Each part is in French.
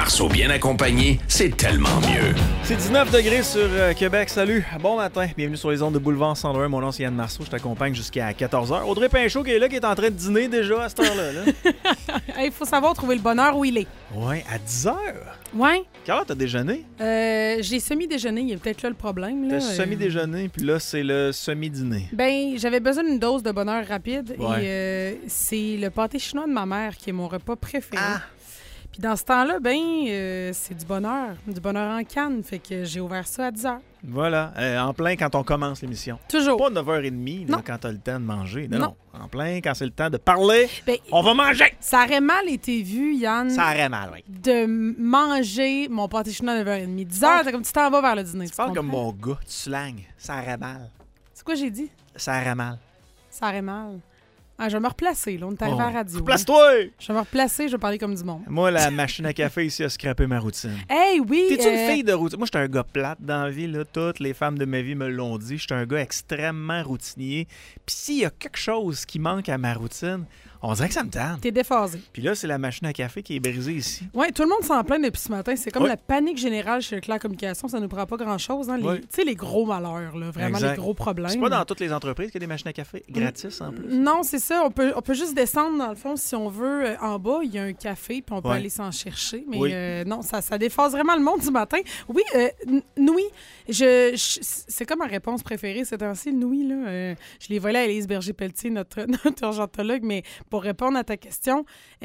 Marceau bien accompagné, c'est tellement mieux. C'est 19 degrés sur Québec. Salut, bon matin. Bienvenue sur les ondes de Boulevard 101. Mon nom, c'est Yann Marceau. Je t'accompagne jusqu'à 14h. Audrey Pinchot qui est là, qui est en train de dîner déjà à cette heure-là. Il faut savoir trouver le bonheur où il est. Ouais, à 10h. Ouais. Quelle heure t'as déjeuné? J'ai semi-déjeuné. Il y a peut-être là le problème. Là. T'as semi-déjeuner, puis là, c'est le semi-dîner. Ben, j'avais besoin d'une dose de bonheur rapide. Ouais. Et c'est le pâté chinois de ma mère qui est mon repas préféré. Ah! Puis dans ce temps-là, c'est du bonheur en canne. Fait que j'ai ouvert ça à 10h. Voilà, en plein quand on commence l'émission. Toujours. Pas 9h30 là, Non. quand t'as le temps de manger. Non, Non. non. En plein quand c'est le temps de parler, Ben, on va manger! ça aurait mal été vu, Yann, Ça aurait mal, oui. de manger mon pâté chinois à 9h30. 10h, c'est comme tu t'en vas vers le dîner. Tu parles comme comprends? mon gars, tu slang. Ça aurait mal. C'est quoi j'ai dit? Ça aurait mal. Ça aurait mal. Ah, je vais me replacer, là. On est arrivé à la radio. Place-toi! Je vais me replacer, je vais parler comme du monde. Moi, la machine à café ici a scrappé ma routine. Hey, oui! T'es-tu une fille de routine? Moi, j'étais un gars plate dans la vie, là. Toutes les femmes de ma vie me l'ont dit. J'étais un gars extrêmement routinier. Puis s'il y a quelque chose qui manque à ma routine, on dirait que ça me tente. T'es déphasé. Puis là, c'est la machine à café qui est brisée ici. Oui, tout le monde s'en plaint depuis ce matin. C'est comme Ouais. la panique générale chez Leclerc Communication. Ça nous prend pas grand-chose. Hein? Ouais. Tu sais, les gros malheurs, là, vraiment Exact. les gros problèmes. C'est pas dans toutes les entreprises qu'il y a des machines à café gratis en plus. Non, c'est ça. On peut juste descendre, dans le fond, si on veut. En bas, il y a un café, puis on peut Ouais. aller s'en chercher. Mais Oui. non, ça déphase vraiment le monde du matin. Oui, Noui, c'est comme ma réponse préférée ces temps-ci, le Noui. Là. Je l'ai volé à Élise Berger-Pelletier, notre urgentologue, mais pour répondre à ta question,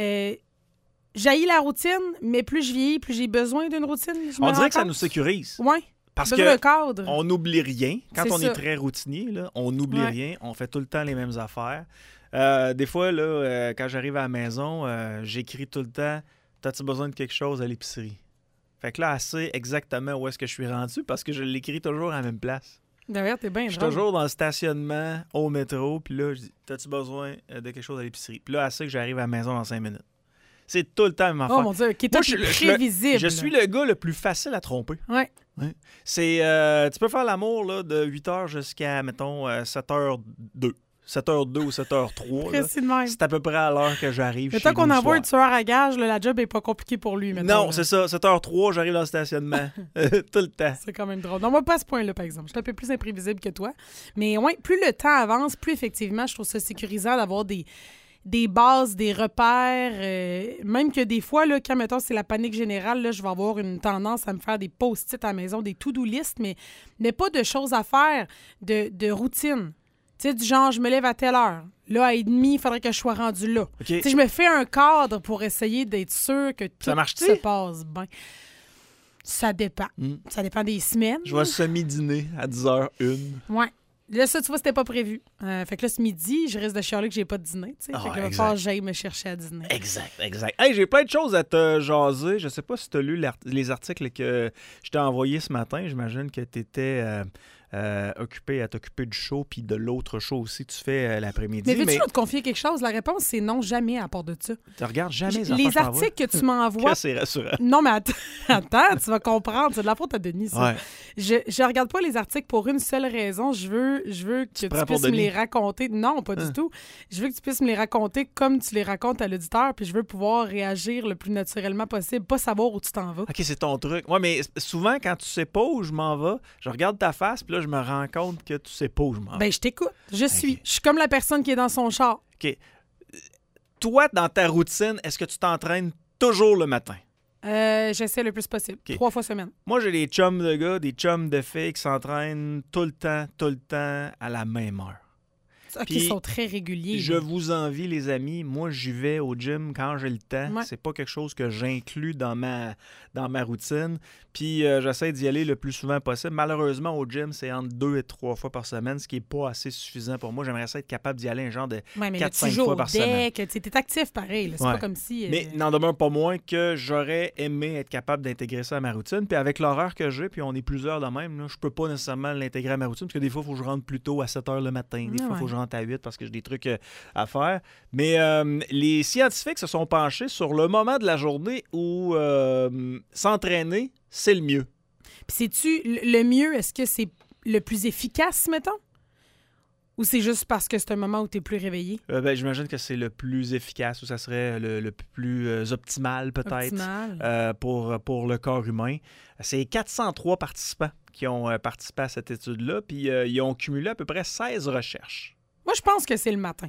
j'haïs la routine, mais plus je vieillis, plus j'ai besoin d'une routine. On dirait que ça nous sécurise. Oui, Parce besoin que d'un cadre. on n'oublie rien. Quand C'est on ça. est très routinier, là, on n'oublie Ouais. rien. On fait tout le temps les mêmes affaires. Des fois, là, quand j'arrive à la maison, j'écris tout le temps « T'as-tu besoin de quelque chose à l'épicerie? » Fait que là, elle sait exactement où est-ce que je suis rendu parce que je l'écris toujours à la même place. D'ailleurs, t'es bien Je suis drôle. toujours dans le stationnement, au métro, puis là, je dis « T'as-tu besoin de quelque chose à l'épicerie? » Puis là, elle sait que j'arrive à la maison dans 5 minutes. C'est tout le temps la même affaire. Oh mon Dieu, qui est Moi, prévisible. Je suis le gars le plus facile à tromper. Ouais. Ouais. C'est, tu peux faire l'amour là, de 8h jusqu'à, mettons, 7h02. 7h02 ou 7h03. là. Précis de même. C'est à peu près à l'heure que j'arrive Le chez temps qu'on nous le envoie un soir. tueur à gage, là, la job est pas compliquée pour lui. Mettons, Non, là. c'est ça. 7h03, j'arrive dans le stationnement. Tout le temps. C'est quand même drôle. Non, moi, pas à ce point-là, par exemple. Je suis un peu plus imprévisible que toi. Mais ouais, plus le temps avance, plus effectivement, je trouve ça sécurisant d'avoir des bases, des repères. Même que des fois, là, quand, mettons, c'est la panique générale, là, je vais avoir une tendance à me faire des post-it à la maison, des to-do list, mais pas de choses à faire, de routine. Tu sais, du genre, je me lève à telle heure. Là, à 30, il faudrait que je sois rendu là. OK. Tu sais, je me fais un cadre pour essayer d'être sûr que tout Ça marche-tu? se passe bien. Ça dépend. Ça dépend des semaines. Je vais semi-dîner à 10h01. Ouais. Là, ça, tu vois, c'était pas prévu. Fait que là, ce midi, je risque de chialer que j'ai pas de dîner. Tu sais. Ah, Fait que là, il va exact. falloir que j'aille me chercher à dîner. Exact, exact. Hey, j'ai plein de choses à te jaser. Je sais pas si tu as lu les articles que je t'ai envoyés ce matin. J'imagine que tu étais occupé à t'occuper du show puis de l'autre show aussi que tu fais l'après-midi. Mais veux-tu te confier quelque chose? La réponse, c'est non, jamais à part de ça. Tu regardes jamais les Les affaires articles que tu m'envoies... c'est rassurant. Non, mais attends, tu vas comprendre. C'est de la faute à Denis, ça. Ouais. Je regarde pas les articles pour une seule raison. Je veux que tu prends pour puisses me Denis? les raconter. Non, pas du tout. Je veux que tu puisses me les raconter comme tu les racontes à l'auditeur, puis je veux pouvoir réagir le plus naturellement possible, pas savoir où tu t'en vas. OK, c'est ton truc. Ouais, mais souvent, quand tu sais pas où je m'en vais, je regarde ta face, puis là, je me rends compte que tu sais pas où je m'en vais. Ben, je t'écoute. Je suis comme la personne qui est dans son char. OK. Toi, dans ta routine, est-ce que tu t'entraînes toujours le matin? J'essaie le plus possible. OK. 3 fois semaine. Moi, j'ai des chums de gars, des chums de filles qui s'entraînent tout le temps, à la même heure. OK, Puis, ils sont très réguliers. Je là. vous envie, les amis. Moi, j'y vais au gym quand j'ai le temps. Ouais. C'est pas quelque chose que j'inclus dans ma routine. Puis, j'essaie d'y aller le plus souvent possible. Malheureusement, au gym, c'est entre 2 et 3 fois par semaine, ce qui est pas assez suffisant pour moi. J'aimerais ça être capable d'y aller un genre de Ouais, mais là, 4-5 tu joues fois au par semaine. deck. Tu es actif pareil. là. C'est Ouais. pas comme si... Mais n'en demeure pas moins que j'aurais aimé être capable d'intégrer ça à ma routine. Puis avec l'horaire que j'ai, puis on est plusieurs de même, là, je peux pas nécessairement l'intégrer à ma routine parce que des fois, il faut que je rentre plus tôt à 7 h le matin. Des fois, il faut que je rentre à 8 parce que j'ai des trucs à faire. Mais les scientifiques se sont penchés sur le moment de la journée où s'entraîner, c'est le mieux. Puis sais-tu, le mieux, est-ce que c'est le plus efficace, mettons? Ou c'est juste parce que c'est un moment où tu es plus réveillé? J'imagine que c'est le plus efficace ou ça serait le plus optimal peut-être pour le corps humain. C'est 403 participants qui ont participé à cette étude-là, puis ils ont cumulé à peu près 16 recherches. Moi, je pense que c'est le matin.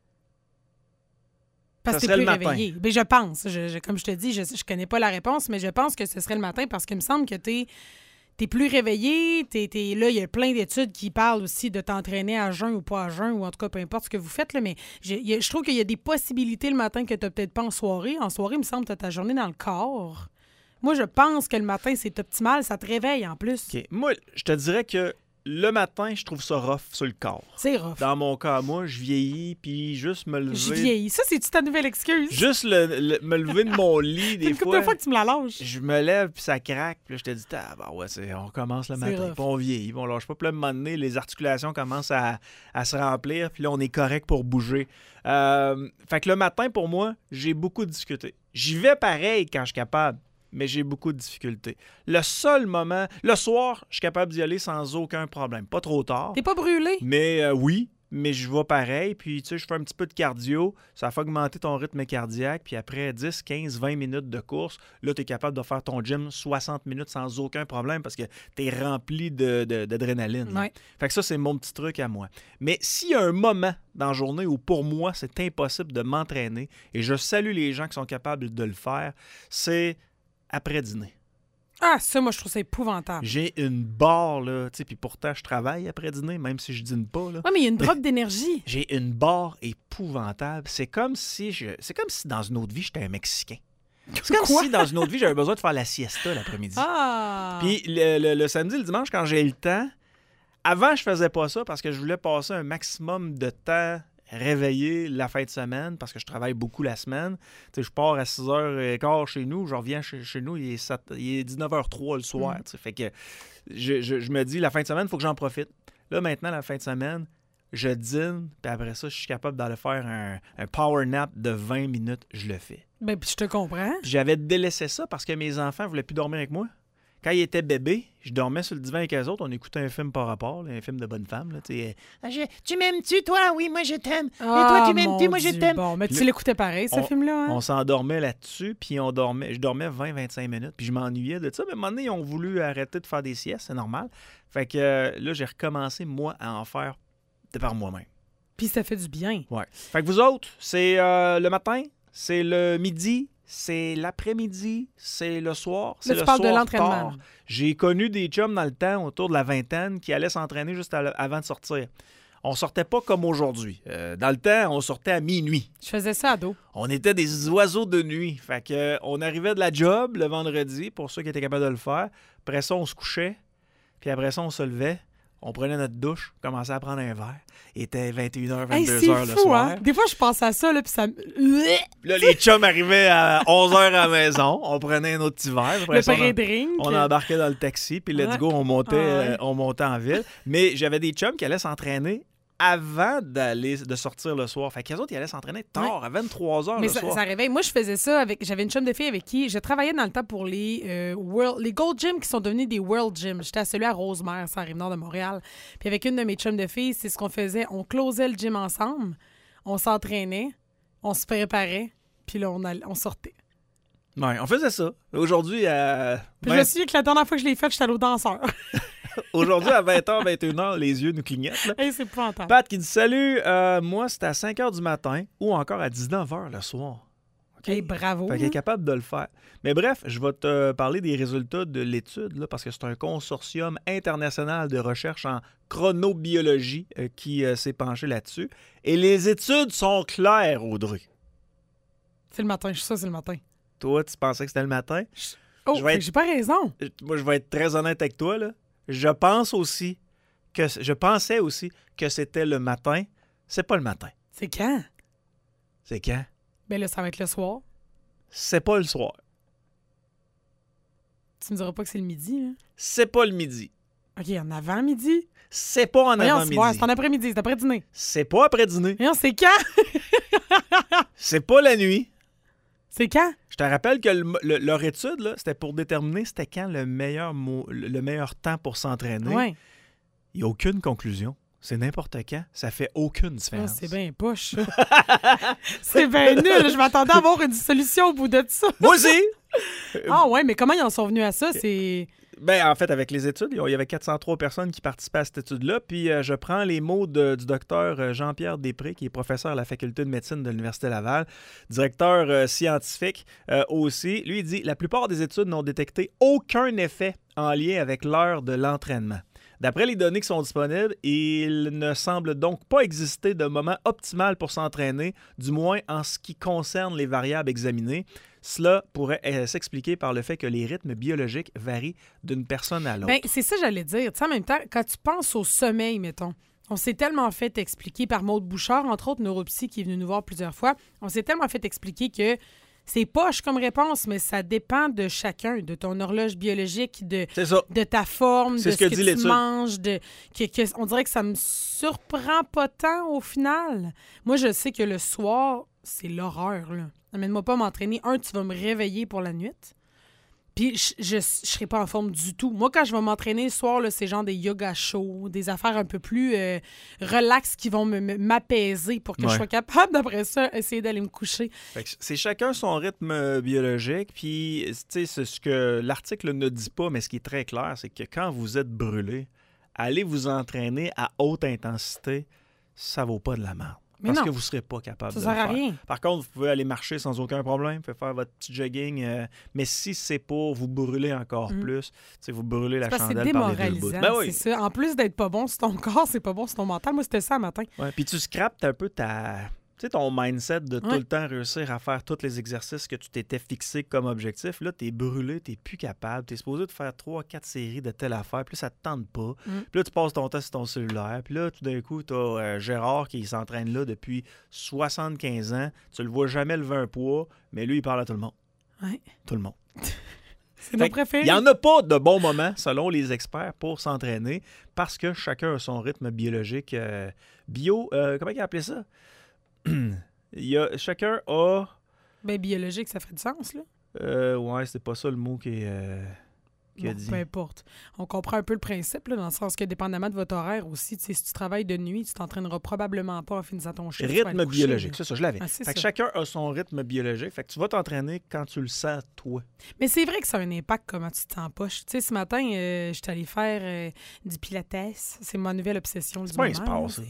Parce que ça t'es serait plus le réveillé. Ben, je pense. Comme je te dis, je connais pas la réponse, mais je pense que ce serait le matin parce qu'il me semble que t'es plus réveillé. Là, il y a plein d'études qui parlent aussi de t'entraîner à jeun ou pas à jeun, ou en tout cas, peu importe ce que vous faites. Là, mais je trouve qu'il y a des possibilités le matin que tu n'as peut-être pas en soirée. En soirée, il me semble que tu as ta journée dans le corps. Moi, je pense que le matin, c'est optimal. Ça te réveille en plus. OK. Moi, je te dirais que le matin, je trouve ça rough sur le corps. C'est rough. Dans mon cas, moi, je vieillis, puis juste me lever... Je vieillis. Ça, c'est-tu ta nouvelle excuse? Juste me lever de mon lit, des une couple fois... de fois que tu me la lâches. Je me lève, puis ça craque, puis là, je te dis, on recommence le matin, puis on vieillit, puis on lâche pas. Puis là, à un moment donné, les articulations commencent à se remplir, puis là, on est correct pour bouger. Fait que le matin, pour moi, j'ai beaucoup de difficultés. J'y vais pareil quand je suis capable, mais j'ai beaucoup de difficultés. Le seul moment... Le soir, je suis capable d'y aller sans aucun problème. Pas trop tard. T'es pas brûlé? Mais oui, mais je vais pareil. Puis, tu sais, je fais un petit peu de cardio. Ça fait augmenter ton rythme cardiaque. Puis après 10, 15, 20 minutes de course, là, tu es capable de faire ton gym 60 minutes sans aucun problème parce que tu es rempli d'adrénaline. Ouais. Fait que ça, c'est mon petit truc à moi. Mais s'il y a un moment dans la journée où, pour moi, c'est impossible de m'entraîner, et je salue les gens qui sont capables de le faire, c'est après dîner. Ah, ça, moi, je trouve ça épouvantable. J'ai une barre, là, tu sais, puis pourtant, je travaille après dîner, même si je dîne pas, là. Oui, mais il y a une drop d'énergie. J'ai une barre épouvantable. C'est comme si dans une autre vie, j'étais un Mexicain. C'est comme si dans une autre vie, j'avais besoin de faire la siesta l'après-midi. Ah! Puis le samedi, le dimanche, quand j'ai le temps, avant, je faisais pas ça parce que je voulais passer un maximum de temps réveillé la fin de semaine parce que je travaille beaucoup la semaine. Tu sais, je pars à 6h15 chez nous, je reviens chez nous, il est 19h03 le soir. Fait que je me dis, la fin de semaine, il faut que j'en profite. Là, maintenant, la fin de semaine, je dîne, puis après ça, je suis capable d'aller faire un power nap de 20 minutes, je le fais. Ben, puis je te comprends. Puis j'avais délaissé ça parce que mes enfants ne voulaient plus dormir avec moi. Quand ils étaient bébés, je dormais sur le divan avec eux autres. On écoutait un film par rapport, là, un film de bonne femme. Là, tu m'aimes-tu, toi? Oui, moi, je t'aime. Et toi, tu m'aimes-tu? Moi, je t'aime. Bon, mais tu l'écoutais pareil, ce film-là. Hein? On s'endormait là-dessus, puis je dormais 20-25 minutes, puis je m'ennuyais de ça. Mais à un moment donné, ils ont voulu arrêter de faire des siestes, c'est normal. Fait que là, j'ai recommencé, moi, à en faire de par moi-même. Puis ça fait du bien. Ouais. Fait que vous autres, c'est le matin, c'est le midi, c'est l'après-midi, c'est le soir, c'est le soir de l'entraînement. tard. J'ai connu des chums dans le temps, autour de la vingtaine, qui allaient s'entraîner juste avant de sortir. On sortait pas comme aujourd'hui. Dans le temps, on sortait à minuit. Je faisais ça à dos. On était des oiseaux de nuit. Fait que on arrivait de la job le vendredi, pour ceux qui étaient capables de le faire. Après ça, on se couchait. Puis après ça, on se levait. On prenait notre douche, commençait à prendre un verre. Il était 21h, 22h le soir. Hein? Des fois, je pense à ça, là, puis ça... Là, les chums arrivaient à 11h à la maison. On prenait un autre petit verre. Après ça, on embarquait dans le taxi, puis let's go, on montait en ville. Mais j'avais des chums qui allaient s'entraîner avant de sortir le soir. Fait qu'eux autres, ils allaient s'entraîner tard, à 23h le soir. Mais ça réveille. Moi, je faisais ça j'avais une chum de filles avec qui je travaillais dans le temps pour les Gold Gym qui sont devenus des World Gym. J'étais à celui à Rosemère, ça arrive nord de Montréal. Puis avec une de mes chums de filles, c'est ce qu'on faisait. On closait le gym ensemble, on s'entraînait, on se préparait, puis là, on sortait. Oui, on faisait ça. Aujourd'hui, je me souviens que la dernière fois que je l'ai fait, j'étais allée au danseur. Aujourd'hui, à 20h, 21h, les yeux nous clignotent. Là. Hey, c'est épouvantable. Pat qui dit « Salut, moi, c'était à 5h du matin ou encore à 19h le soir. » Okay? Hey, bravo. Fait qu'elle est capable de le faire. Mais bref, je vais te parler des résultats de l'étude là, parce que c'est un consortium international de recherche en chronobiologie qui s'est penché là-dessus. Et les études sont claires, Audrey. C'est le matin, je suis ça, c'est le matin. Toi, tu pensais que c'était le matin? J'ai pas raison. Moi, je vais être très honnête avec toi, là. Je pensais aussi que c'était le matin. C'est pas le matin. C'est quand? C'est quand? Ben là, ça va être le soir. C'est pas le soir. Tu me diras pas que c'est le midi, là? C'est pas le midi. OK, en avant-midi? C'est pas en avant-midi. C'est en après-midi, c'est après-dîner. C'est pas après-dîner. Non, c'est quand? C'est pas la nuit. C'est quand? Je te rappelle que leur étude, là, c'était pour déterminer c'était quand le meilleur temps pour s'entraîner. Ouais. Il n'y a aucune conclusion. C'est n'importe quand. Ça fait aucune différence. C'est bien poche, ça. C'est bien nul. Je m'attendais à avoir une solution au bout de ça. Moi aussi! Ah ouais, mais comment ils en sont venus à ça? C'est... Ben, en fait, avec les études, il y avait 403 personnes qui participaient à cette étude-là. Puis je prends les mots du docteur Jean-Pierre Després, qui est professeur à la faculté de médecine de l'Université Laval, directeur scientifique aussi. Lui, il dit « La plupart des études n'ont détecté aucun effet en lien avec l'heure de l'entraînement. D'après les données qui sont disponibles, il ne semble donc pas exister de moment optimal pour s'entraîner, du moins en ce qui concerne les variables examinées. Cela pourrait s'expliquer par le fait que les rythmes biologiques varient d'une personne à l'autre. » Bien, c'est ça que j'allais dire. Tu sais, en même temps, quand tu penses au sommeil, mettons, on s'est tellement fait expliquer par Maude Bouchard, entre autres neuropsy, qui est venu nous voir plusieurs fois, on s'est tellement fait expliquer que c'est poche comme réponse, mais ça dépend de chacun, de ton horloge biologique, de ta forme, de ce que tu manges. On dirait que ça me surprend pas tant au final. Moi, je sais que le soir, c'est l'horreur, là. Amène-moi pas m'entraîner. Tu vas me réveiller pour la nuit. Puis je serai pas en forme du tout. Moi, quand je vais m'entraîner le soir, là, c'est genre des yoga shows, des affaires un peu plus relax qui vont m'apaiser pour que je sois capable, d'après ça, essayer d'aller me coucher. Fait que c'est chacun son rythme biologique. Puis, tu sais, c'est ce que l'article ne dit pas, mais ce qui est très clair, c'est que quand vous êtes brûlé, allez vous entraîner à haute intensité, ça vaut pas de la merde. Parce que vous ne serez pas capable de le faire. Ça sert à rien. Par contre, vous pouvez aller marcher sans aucun problème, vous pouvez faire votre petit jogging, mais si c'est pour vous brûler encore plus, vous brûlez la chandelle par les deux bouts. Ben oui. C'est ça. En plus d'être pas bon sur ton corps, c'est pas bon sur ton mental. Moi, c'était ça le matin. Ouais, puis tu scrapes un peu ton mindset de tout le temps réussir à faire tous les exercices que tu t'étais fixé comme objectif. Là, t'es brûlé, t'es plus capable. T'es supposé de faire 3-4 séries de telle affaire. Puis là, ça te tente pas. Puis là, tu passes ton temps sur ton cellulaire. Puis là, tout d'un coup, t'as Gérard qui s'entraîne là depuis 75 ans. Tu le vois jamais lever un poids, mais lui, il parle à tout le monde. Ouais. Tout le monde. C'est mon préféré. Il n'y en a pas de bons moments, selon les experts, pour s'entraîner parce que chacun a son rythme biologique. Comment il a appelé ça? Chacun a... Ben, biologique, ça ferait du sens, là. Ouais, c'est pas ça le mot qui a dit. Peu importe. On comprend un peu le principe, là, dans le sens que, dépendamment de votre horaire aussi, si tu travailles de nuit, tu t'entraîneras probablement pas en finissant ton chiffre. Rythme biologique, c'est ça, je l'avais. Fait que chacun a son rythme biologique. Fait que tu vas t'entraîner quand tu le sens, toi. Mais c'est vrai que ça a un impact comment tu te sens poche. Tu sais, ce matin, je suis allée faire du pilates. C'est ma nouvelle obsession du moment. C'est pas un sport, ça.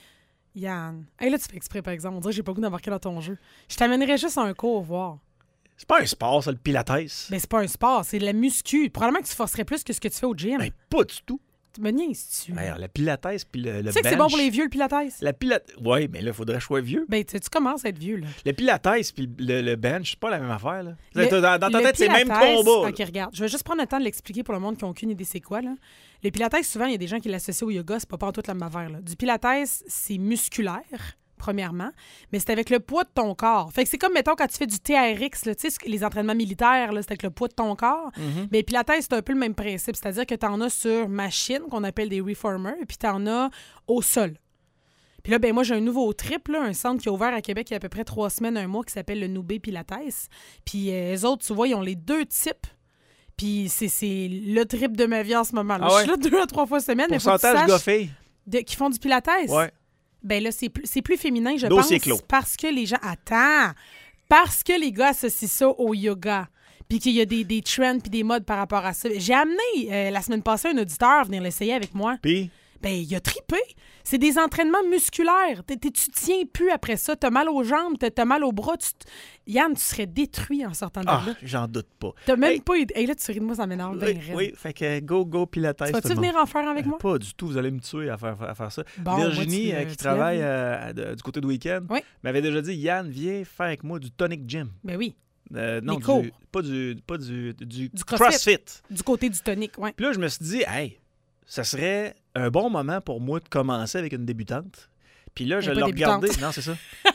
Yann. Hey, là, tu fais exprès, par exemple. On dirait que j'ai pas le goût d'embarquer dans ton jeu. Je t'amènerais juste à un cours voir. C'est pas un sport, ça, le pilates. Ben, c'est pas un sport, c'est de la muscu. Probablement que tu forcerais plus que ce que tu fais au gym. Ben, pas du tout. Tu me niaises-tu? Ben, le pilates puis le bench. Tu sais que c'est bon pour les vieux, le pilates? Oui, mais là, il faudrait que je sois vieux. Ben, tu commences à être vieux, là. Le pilates puis le bench, c'est pas la même affaire, là. Dans ta tête, c'est le même combat. OK, regarde. Je vais juste prendre le temps de l'expliquer pour le monde qui n'a aucune idée c'est quoi, là. Le pilates, souvent, il y a des gens qui l'associent au yoga, c'est pas en toute la même affaire, là. Du pilates, c'est musculaire, premièrement, mais c'est avec le poids de ton corps. Fait que c'est comme, mettons, quand tu fais du TRX, là, tu sais, les entraînements militaires, là, c'est avec le poids de ton corps. Mais Pilates, c'est un peu le même principe. C'est-à-dire que tu en as sur machine, qu'on appelle des reformers, puis tu en as au sol. Puis là, ben moi, j'ai un nouveau trip, là, un centre qui a ouvert à Québec il y a à peu près 3 semaines, un mois, qui s'appelle le Noubé Pilates. Puis eux autres, tu vois, ils ont les 2 types. Puis c'est le trip de ma vie en ce moment. Là. Je suis là 2 à 3 fois semaine. Pourcentage gars-filles. Qui font du Pilates? Ouais. Ben là, c'est plus féminin, je Dossier pense. clos. Parce que les gens... Attends! Parce que les gars associent ça au yoga. Puis qu'il y a des trends puis des modes par rapport à ça. J'ai amené, la semaine passée, un auditeur venir l'essayer avec moi. Puis? Ben, il a trippé. C'est des entraînements musculaires. Tu tiens plus après ça. T'as mal aux jambes, t'as mal aux bras. Yann, tu serais détruit en sortant de là. J'en doute pas. T'as même pas... Hey, là, tu ris de moi, ça m'énerve bien. Oui, fait que go Pilates. Tu vas-tu venir en faire avec moi? Pas du tout. Vous allez me tuer à faire ça. Bon, Virginie, qui travaille du côté de Week-end, oui, m'avait déjà dit, Yann, viens faire avec moi du tonic gym. Ben oui. Non, pas du CrossFit. Du côté du tonic, oui. Puis là, je me suis dit, hey, ça serait un bon moment pour moi de commencer avec une débutante. Puis là, je l'ai regardé. Non, c'est ça.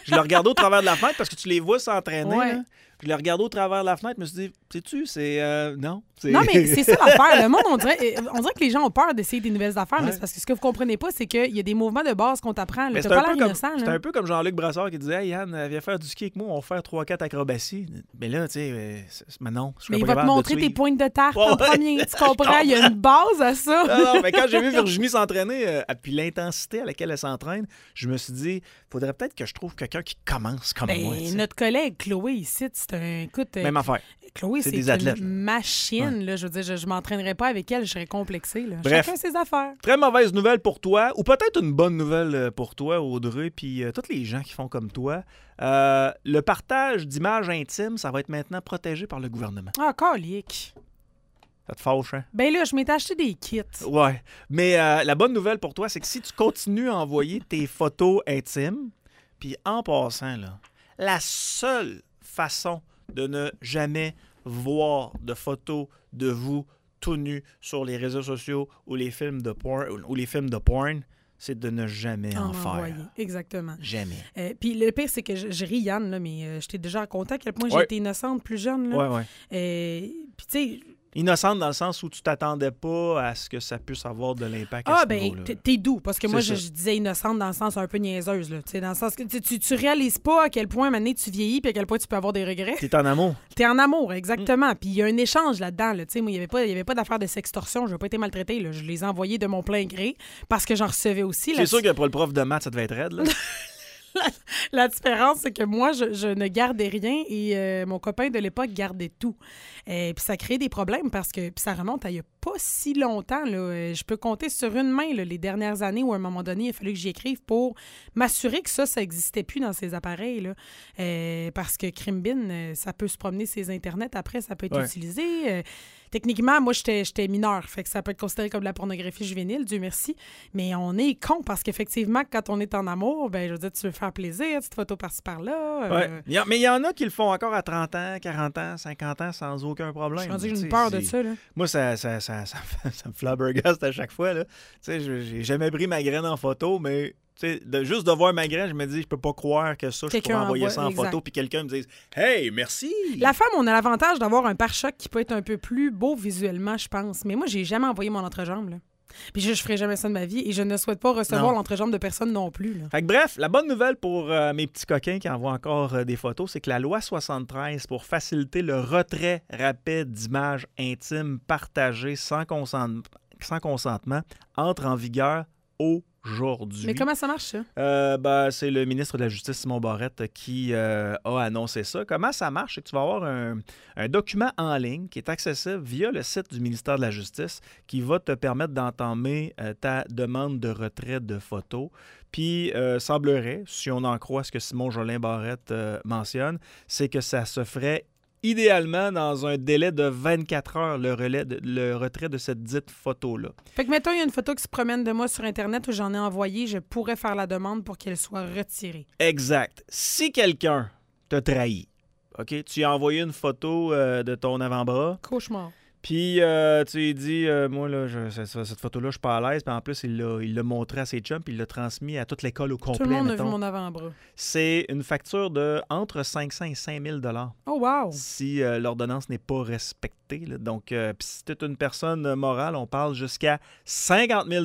Je le regardais au travers de la fenêtre parce que tu les vois s'entraîner. Ouais. Là. Je le regardais au travers de la fenêtre, je me suis dit, sais-tu, c'est... non. Non, mais c'est ça l'affaire. Le monde, on dirait que les gens ont peur d'essayer des nouvelles affaires, mais c'est parce que ce que vous comprenez pas, c'est qu'il y a des mouvements de base qu'on t'apprend. T'as pas l'air innocent. C'est un peu comme Jean-Luc Brassard qui disait, hey, Yann, viens faire du ski avec moi, on va faire 3-4 acrobaties. Mais là, tu sais, mais non. Mais il va te montrer tes pointes de tarte en premier. Tu comprends? Il y a une base à ça. Non, mais quand j'ai vu Virginie s'entraîner, puis l'intensité à laquelle elle s'entraîne, je me suis dit, il faudrait peut-être que je trouve quelqu'un qui commence comme moi. Notre collègue Chloé ici, c'est un... Écoute, même affaire. Chloé, c'est des athlètes, une machine. Ouais. Là, je veux dire, je m'entraînerais pas avec elle, je serais complexée. Là. Bref. Chacun ses affaires. Très mauvaise nouvelle pour toi, ou peut-être une bonne nouvelle pour toi, Audrey, puis tous les gens qui font comme toi. Le partage d'images intimes, ça va être maintenant protégé par le gouvernement. Ah, calique. Ça te fâche, hein? Ben là, je m'étais acheté des kits. Ouais. Mais la bonne nouvelle pour toi, c'est que si tu continues à envoyer tes photos intimes, puis en passant, là, la seule façon de ne jamais voir de photos de vous tout nus sur les réseaux sociaux ou les films de porn, c'est de ne jamais en faire. Exactement. Jamais. Puis le pire, c'est que je ris, Yann, là, mais je t'ai déjà raconté à quel point j'ai été innocente plus jeune. Là. Ouais. Puis tu sais... Innocente dans le sens où tu t'attendais pas à ce que ça puisse avoir de l'impact à ce niveau-là. T'es doux, parce que moi, je disais innocente dans le sens un peu niaiseuse. Là, dans le sens que tu réalises pas à quel point, maintenant, tu vieillis puis à quel point tu peux avoir des regrets. T'es en amour. T'es en amour, exactement. Puis il y a un échange là-dedans. Là. Moi, il n'y avait pas d'affaire de sextorsion. Je n'ai pas été maltraitée. Là. Je les ai envoyés de mon plein gré parce que j'en recevais aussi. C'est sûr que pour le prof de maths, ça devait être raide. Là. La différence, c'est que moi, je ne gardais rien et mon copain de l'époque gardait tout. Puis ça crée des problèmes parce que ça remonte à il n'y a pas si longtemps. Là. Je peux compter sur une main là, les dernières années où à un moment donné, il a fallu que j'y écrive pour m'assurer que ça n'existait plus dans ces appareils. Là. Parce que Crimbin, ça peut se promener ses Internet après, ça peut être utilisé. Techniquement, moi, j'étais mineure, fait que ça peut être considéré comme de la pornographie juvénile, Dieu merci. Mais on est con parce qu'effectivement, quand on est en amour, ben je veux dire, tu veux faire plaisir, petite photo par-ci par-là. Ouais. Mais il y en a qui le font encore à 30 ans, 40 ans, 50 ans sans aucun problème. Je suis j'ai une peur de ça. Là. Moi, ça me flabbergaste à chaque fois. Là. J'ai jamais pris ma graine en photo, mais juste de voir ma graine, je me dis, je peux pas croire que ça, je pourrais envoyer ça en photo, puis quelqu'un me dise « Hey, merci! » La femme, on a l'avantage d'avoir un pare-choc qui peut être un peu plus beau visuellement, je pense. Mais moi, j'ai jamais envoyé mon entrejambe, là. Puis je ferai jamais ça de ma vie et je ne souhaite pas recevoir l'entrejambe de personne non plus. Là. Fait que bref, la bonne nouvelle pour mes petits coquins qui envoient encore des photos, c'est que la loi 73 pour faciliter le retrait rapide d'images intimes partagées sans consentement entre en vigueur aujourd'hui. Mais comment ça marche, ça? C'est le ministre de la Justice, Simon Barrette, qui a annoncé ça. Comment ça marche? C'est que tu vas avoir un document en ligne qui est accessible via le site du ministère de la Justice qui va te permettre d'entamer ta demande de retrait de photos. Puis, semblerait, si on en croit ce que Simon Jolin Barrette mentionne, c'est que ça se ferait idéalement dans un délai de 24 heures, le retrait de cette dite photo-là. Fait que, mettons, il y a une photo qui se promène de moi sur Internet où j'en ai envoyé, je pourrais faire la demande pour qu'elle soit retirée. Exact. Si quelqu'un t'a trahi, OK, tu as envoyé une photo de ton avant-bras. Cauchemar. Puis, tu lui dis, moi, là, cette photo-là, je suis pas à l'aise. Puis en plus, il l'a montré à ses chums, puis il l'a transmis à toute l'école au complet. Tout le monde a vu mon avant-bras. C'est une facture de entre 500 et 5 000 $. Oh, wow! Si l'ordonnance n'est pas respectée. Là. Donc, si tu es une personne morale, on parle jusqu'à 50 000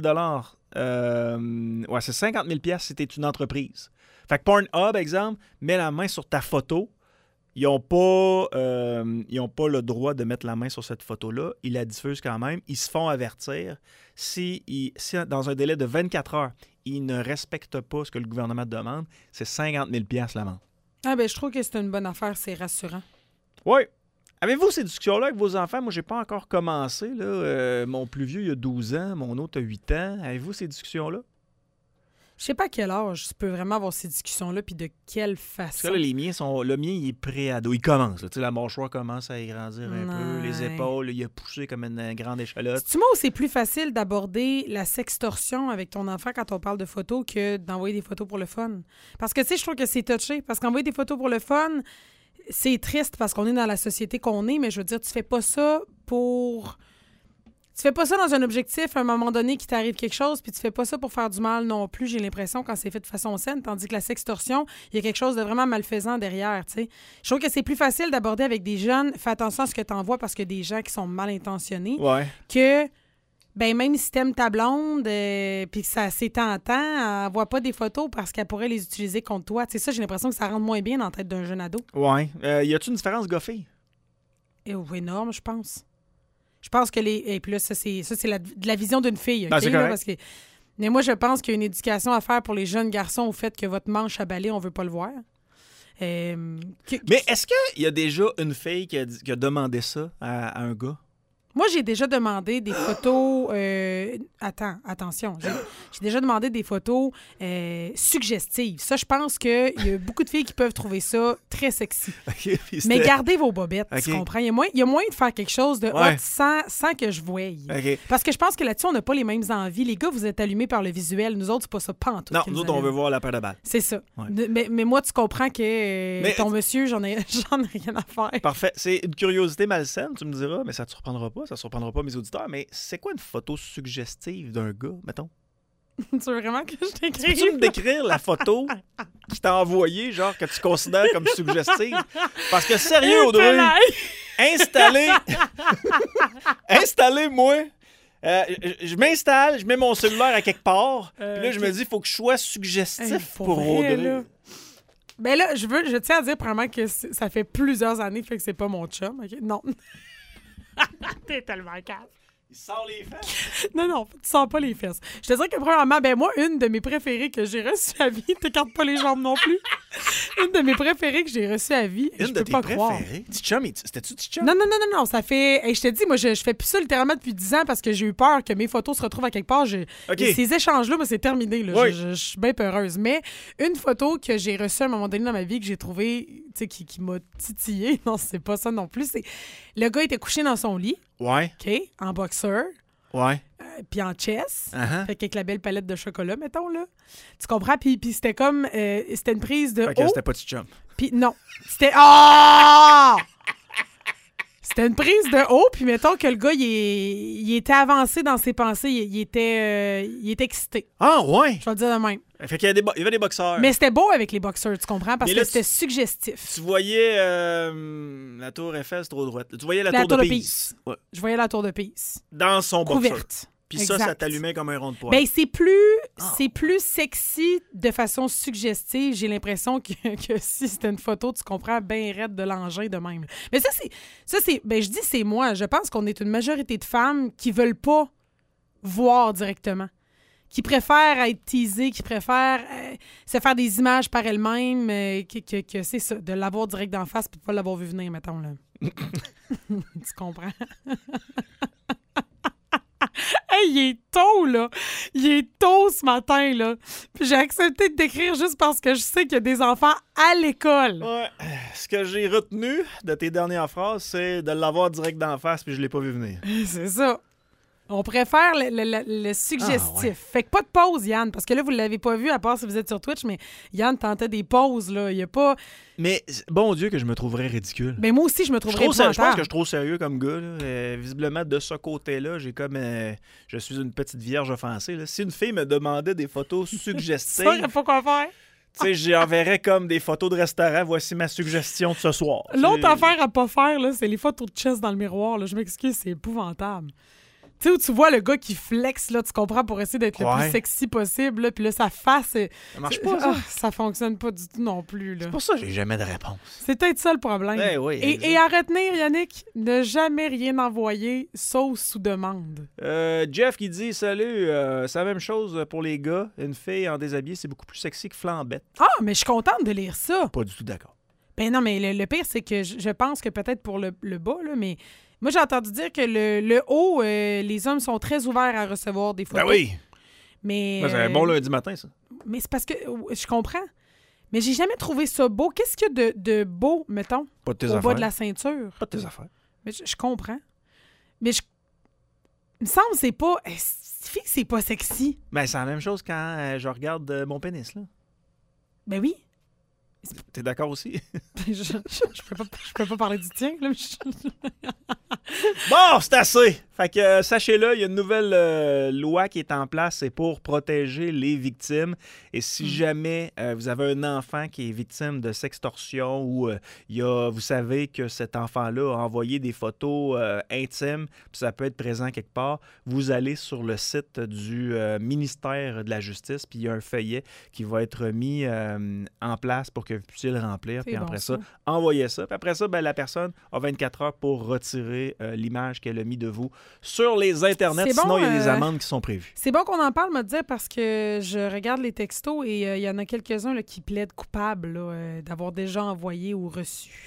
$. C'est 50 000 $ si tu es une entreprise. Fait que Pornhub, exemple, met la main sur ta photo. Ils n'ont pas le droit de mettre la main sur cette photo-là. Ils la diffusent quand même. Ils se font avertir. Si dans un délai de 24 heures, ils ne respectent pas ce que le gouvernement demande, c'est 50 000 $ l'amende. Ah ben, je trouve que c'est une bonne affaire. C'est rassurant. Oui. Avez-vous ces discussions-là avec vos enfants? Moi, j'ai pas encore commencé. Là. Mon plus vieux, il a 12 ans. Mon autre a 8 ans. Avez-vous ces discussions-là? Je sais pas à quel âge tu peux vraiment avoir ces discussions-là, puis de quelle façon. Parce que là, le mien, il est pré-ado. Il commence. Là. La mâchoire commence à grandir un peu. Les épaules, il a poussé comme une grande échalote. C'est-tu moi où c'est plus facile d'aborder la sextorsion avec ton enfant quand on parle de photos que d'envoyer des photos pour le fun? Parce que, tu sais, je trouve que c'est touché. Parce qu'envoyer des photos pour le fun, c'est triste parce qu'on est dans la société qu'on est, mais je veux dire, tu fais pas ça pour Tu fais pas ça dans un objectif, à un moment donné, qui t'arrive quelque chose, puis tu fais pas ça pour faire du mal non plus, j'ai l'impression, quand c'est fait de façon saine, tandis que la sextorsion, il y a quelque chose de vraiment malfaisant derrière, tu sais. Je trouve que c'est plus facile d'aborder avec des jeunes, fais attention à ce que t'envoies parce que des gens qui sont mal intentionnés, que... Ben même si t'aimes ta blonde, puis que ça c'est tentant, envoie pas des photos parce qu'elle pourrait les utiliser contre toi. Tu sais, ça, j'ai l'impression que ça rentre moins bien dans la tête d'un jeune ado. Ouais. Y a-tu une différence gars-fille? Énorme, je pense. Je pense que les... Et puis là, ça, c'est de la vision d'une fille, OK? Ah, c'est correct. Là, parce que... Mais moi, je pense qu'il y a une éducation à faire pour les jeunes garçons au fait que votre manche à balai, on veut pas le voir. Mais est-ce qu'il y a déjà une fille qui a demandé ça à un gars? Moi, j'ai déjà demandé des photos... attention. J'ai déjà demandé des photos suggestives. Ça, je pense qu'il y a beaucoup de filles qui peuvent trouver ça très sexy. Okay, mais gardez vos bobettes, okay. Tu comprends? Il y a moyen de faire quelque chose de hot sans que je voie. Okay. Parce que je pense que là-dessus, on n'a pas les mêmes envies. Les gars, vous êtes allumés par le visuel. Nous autres, c'est pas ça, pas en tout. Non, nous autres, on veut voir la paire de balles. C'est ça. Ouais. Mais moi, tu comprends que ton monsieur, j'en ai rien à faire. Parfait. C'est une curiosité malsaine, tu me diras, mais ça te surprendra pas. Ça surprendra pas mes auditeurs. Mais c'est quoi une photo suggestive d'un gars, mettons? Tu veux vraiment que je t'écrive? Peux-tu me décrire la photo qui t'a envoyée, genre, que tu considères comme suggestive? Parce que, sérieux, Audrey, installez-moi... je m'installe, je mets mon cellulaire à quelque part, puis là, je me dis, il faut que je sois suggestif pour Audrey. Là. Ben là, je tiens à dire vraiment que ça fait plusieurs années fait que c'est pas mon chum, OK? Non. T'es tellement calme. Il sort les fesses? Non, tu sens pas les fesses. Je te dirais que premièrement, ben moi, une de mes préférées que j'ai reçues à vie, t'écartes pas les jambes non plus. Une de mes préférées que j'ai reçues à vie, je peux pas croire. Une de tes préférées? T-chum, c'était-tu T-chum? Non, ça fait... Hey, je te dis, moi, je fais plus ça littéralement depuis 10 ans parce que j'ai eu peur que mes photos se retrouvent à quelque part. Ces échanges-là, moi, c'est terminé. Là. Oui. Je suis bien peureuse. Mais une photo que j'ai reçue à un moment donné dans ma vie que j'ai trouvée, tu sais, qui m'a titillée, non, c'est pas ça non plus, c'est... Le gars était couché dans son lit. Ouais. OK, en boxeur. Ouais. Puis en chess. Uh-huh. Fait qu'avec la belle palette de chocolat, mettons, là. Tu comprends? Puis c'était comme... c'était une prise de haut. C'était pas T-chum. Puis non. C'était... Oh! C'était une prise de haut, puis mettons que le gars, il était avancé dans ses pensées. Il était excité. Ah, ouais? Je vais le dire de même. Fait qu'il y avait des boxeurs. Mais c'était beau avec les boxeurs, tu comprends? Parce que c'était suggestif. Tu voyais la tour Eiffel, c'est trop droite. Tu voyais la tour de Pise. Ouais. Je voyais la tour de Pise. Dans son boxeur. Couverte. Puis ça t'allumait comme un rond de poil. Ben, c'est plus sexy de façon suggestive. J'ai l'impression que si c'était une photo, tu comprends bien raide de l'engin de même. Mais ça, c'est ben, je dis c'est moi. Je pense qu'on est une majorité de femmes qui veulent pas voir directement. Qui préfèrent être teasées, qui préfèrent se faire des images par elles-mêmes, que c'est ça, de l'avoir direct d'en face puis de pas l'avoir vu venir, mettons, là. Tu comprends? Hey, il est tôt, là. Il est tôt ce matin, là. Puis j'ai accepté de t'écrire juste parce que je sais qu'il y a des enfants à l'école. Ouais. Ce que j'ai retenu de tes dernières phrases, c'est de l'avoir direct d'en face puis je l'ai pas vu venir. C'est ça. On préfère le suggestif. Ah, ouais. Fait que pas de pause, Yann, parce que là, vous l'avez pas vu, à part si vous êtes sur Twitch, mais Yann tentait des pauses, là. Il y a pas... Mais, bon Dieu, que je me trouverais ridicule. Ben moi aussi, je me trouverais je pense que je suis trop sérieux comme gars. Là. Visiblement, de ce côté-là, j'ai comme... je suis une petite vierge offensée. Là. Si une fille me demandait des photos suggestives... Ça, il faut quoi faire. Tu sais, j'enverrais comme des photos de restaurant. Voici ma suggestion de ce soir. L'autre affaire à pas faire, là, c'est les photos de chess dans le miroir. Là. Je m'excuse, c'est épouvantable. Tu sais, où tu vois le gars qui flex, là, tu comprends, pour essayer d'être le plus sexy possible, là, puis là, sa face... Ça marche pas, ça. Ça fonctionne pas du tout non plus, là. C'est pour ça que j'ai jamais de réponse. C'est peut-être ça le problème. Ben oui, et à retenir, Yannick, ne jamais rien envoyer, sauf sous demande. Jeff qui dit « Salut, c'est la même chose pour les gars. Une fille en déshabillé, c'est beaucoup plus sexy que flambette. » Ah, mais je suis contente de lire ça. Pas du tout d'accord. Ben non, mais le pire, c'est que je pense que peut-être pour le bas, là, mais... Moi, j'ai entendu dire que le haut, les hommes sont très ouverts à recevoir des photos. Ben oui! Mais, c'est un bon lundi matin, ça. Mais c'est parce que... je comprends. Mais j'ai jamais trouvé ça beau. Qu'est-ce qu'il y a de beau, mettons, pas de tes au affaires. bas de la ceinture? Pas de tes affaires. Mais je comprends. Mais il me semble que c'est pas... c'est pas sexy. Ben, c'est la même chose quand je regarde mon pénis, là. Ben oui. T'es d'accord aussi? je peux pas parler du tien, là. Bon, c'est assez! Fait que sachez-le, il y a une nouvelle loi qui est en place, c'est pour protéger les victimes. Et si jamais vous avez un enfant qui est victime de sextorsion ou vous savez que cet enfant-là a envoyé des photos intimes, puis ça peut être présent quelque part, vous allez sur le site du ministère de la Justice, puis il y a un feuillet qui va être mis en place pour que vous puissiez le remplir. Puis après ça, envoyez ça. Puis après ça, la personne a 24 heures pour retirer l'image qu'elle a mis de vous sur les internets. Sinon, il y a des amendes qui sont prévues. C'est bon qu'on en parle, me dire, parce que je regarde les textos et il y en a quelques-uns là, qui plaident coupables là, d'avoir déjà envoyé ou reçu.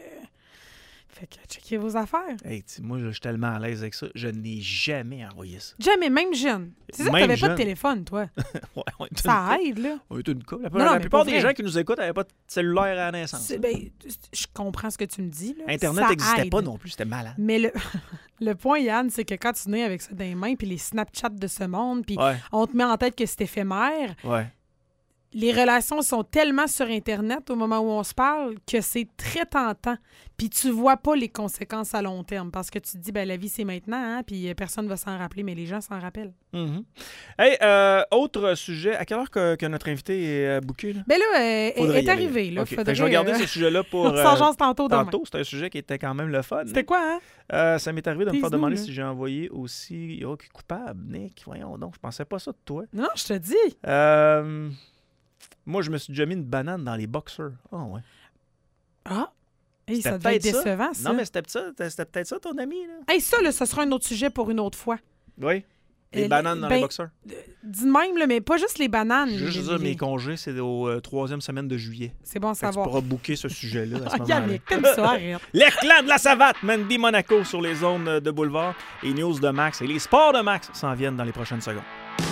Fait que checkez vos affaires. Hey, moi, je suis tellement à l'aise avec ça. Je n'ai jamais envoyé ça. Jamais, même jeune. C'est ça que tu n'avais pas de téléphone, toi. Ouais, ça aide, là. On est une couple. La plupart des gens qui nous écoutent n'avaient pas de cellulaire à la naissance. Je comprends ce que tu me dis. Là. Internet n'existait pas non plus. C'était malade. Mais le point, Yann, c'est que quand tu nais avec ça dans les mains, puis les Snapchats de ce monde, puis on te met en tête que c'est éphémère... Ouais. Les relations sont tellement sur Internet au moment où on se parle que c'est très tentant. Puis tu vois pas les conséquences à long terme parce que tu te dis, la vie, c'est maintenant, hein, puis personne va s'en rappeler, mais les gens s'en rappellent. Mm-hmm. Hey, autre sujet. À quelle heure que notre invité est booké? Là? Elle est arrivée. Là. Okay. Je vais regarder ce sujet-là pour... On s'en jase tantôt. C'est un sujet qui était quand même le fun. C'était quoi, hein? Ça m'est arrivé de me faire demander si j'ai envoyé aussi... Oh, coupable, Nick. Voyons donc, je pensais pas ça de toi. Non, je te dis. Moi, je me suis déjà mis une banane dans les boxers. Oh, ouais. Ah! Hey, ça devait être décevant, ça. Non, mais c'était peut-être ça, ton ami, là. Hey, ça, là, ce sera un autre sujet pour une autre fois. Oui. Les bananes dans les boxers. Dis de même, là, mais pas juste les bananes. Juste dire, mes congés, c'est aux 3e semaine de juillet. C'est bon à savoir. Tu pourras booker ce sujet-là à ce moment-là. Yannick, comme ça, arrête. L'éclat de la savate, Mandy Monaco sur les zones de boulevard. Les news de Max et les sports de Max s'en viennent dans les prochaines secondes.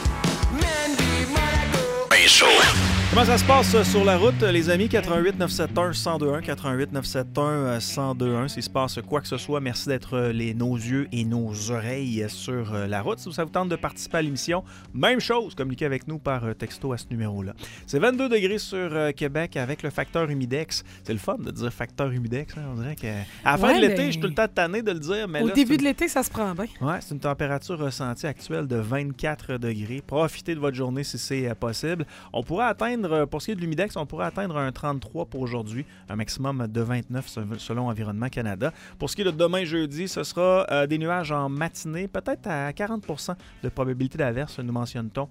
Mandy Monaco. Ben chaud. Comment ça se passe sur la route, les amis? 88 971 1021, 88 971 1021. S'il se passe quoi que ce soit, merci d'être nos yeux et nos oreilles sur la route. Si ça vous tente de participer à l'émission, même chose, communiquez avec nous par texto à ce numéro-là. C'est 22 degrés sur Québec avec le facteur humidex. C'est le fun de dire facteur humidex. Hein? On dirait qu'à la fin de l'été, je suis tout le temps tanné de le dire. Mais au début de l'été, ça se prend bien. Ouais, c'est une température ressentie actuelle de 24 degrés. Profitez de votre journée si c'est possible. On pourrait atteindre, pour ce qui est de l'humidex, on pourrait atteindre un 33 pour aujourd'hui, un maximum de 29 selon Environnement Canada. Pour ce qui est de demain jeudi, ce sera des nuages en matinée, peut-être à 40% de probabilité d'averse, nous mentionne-t-on,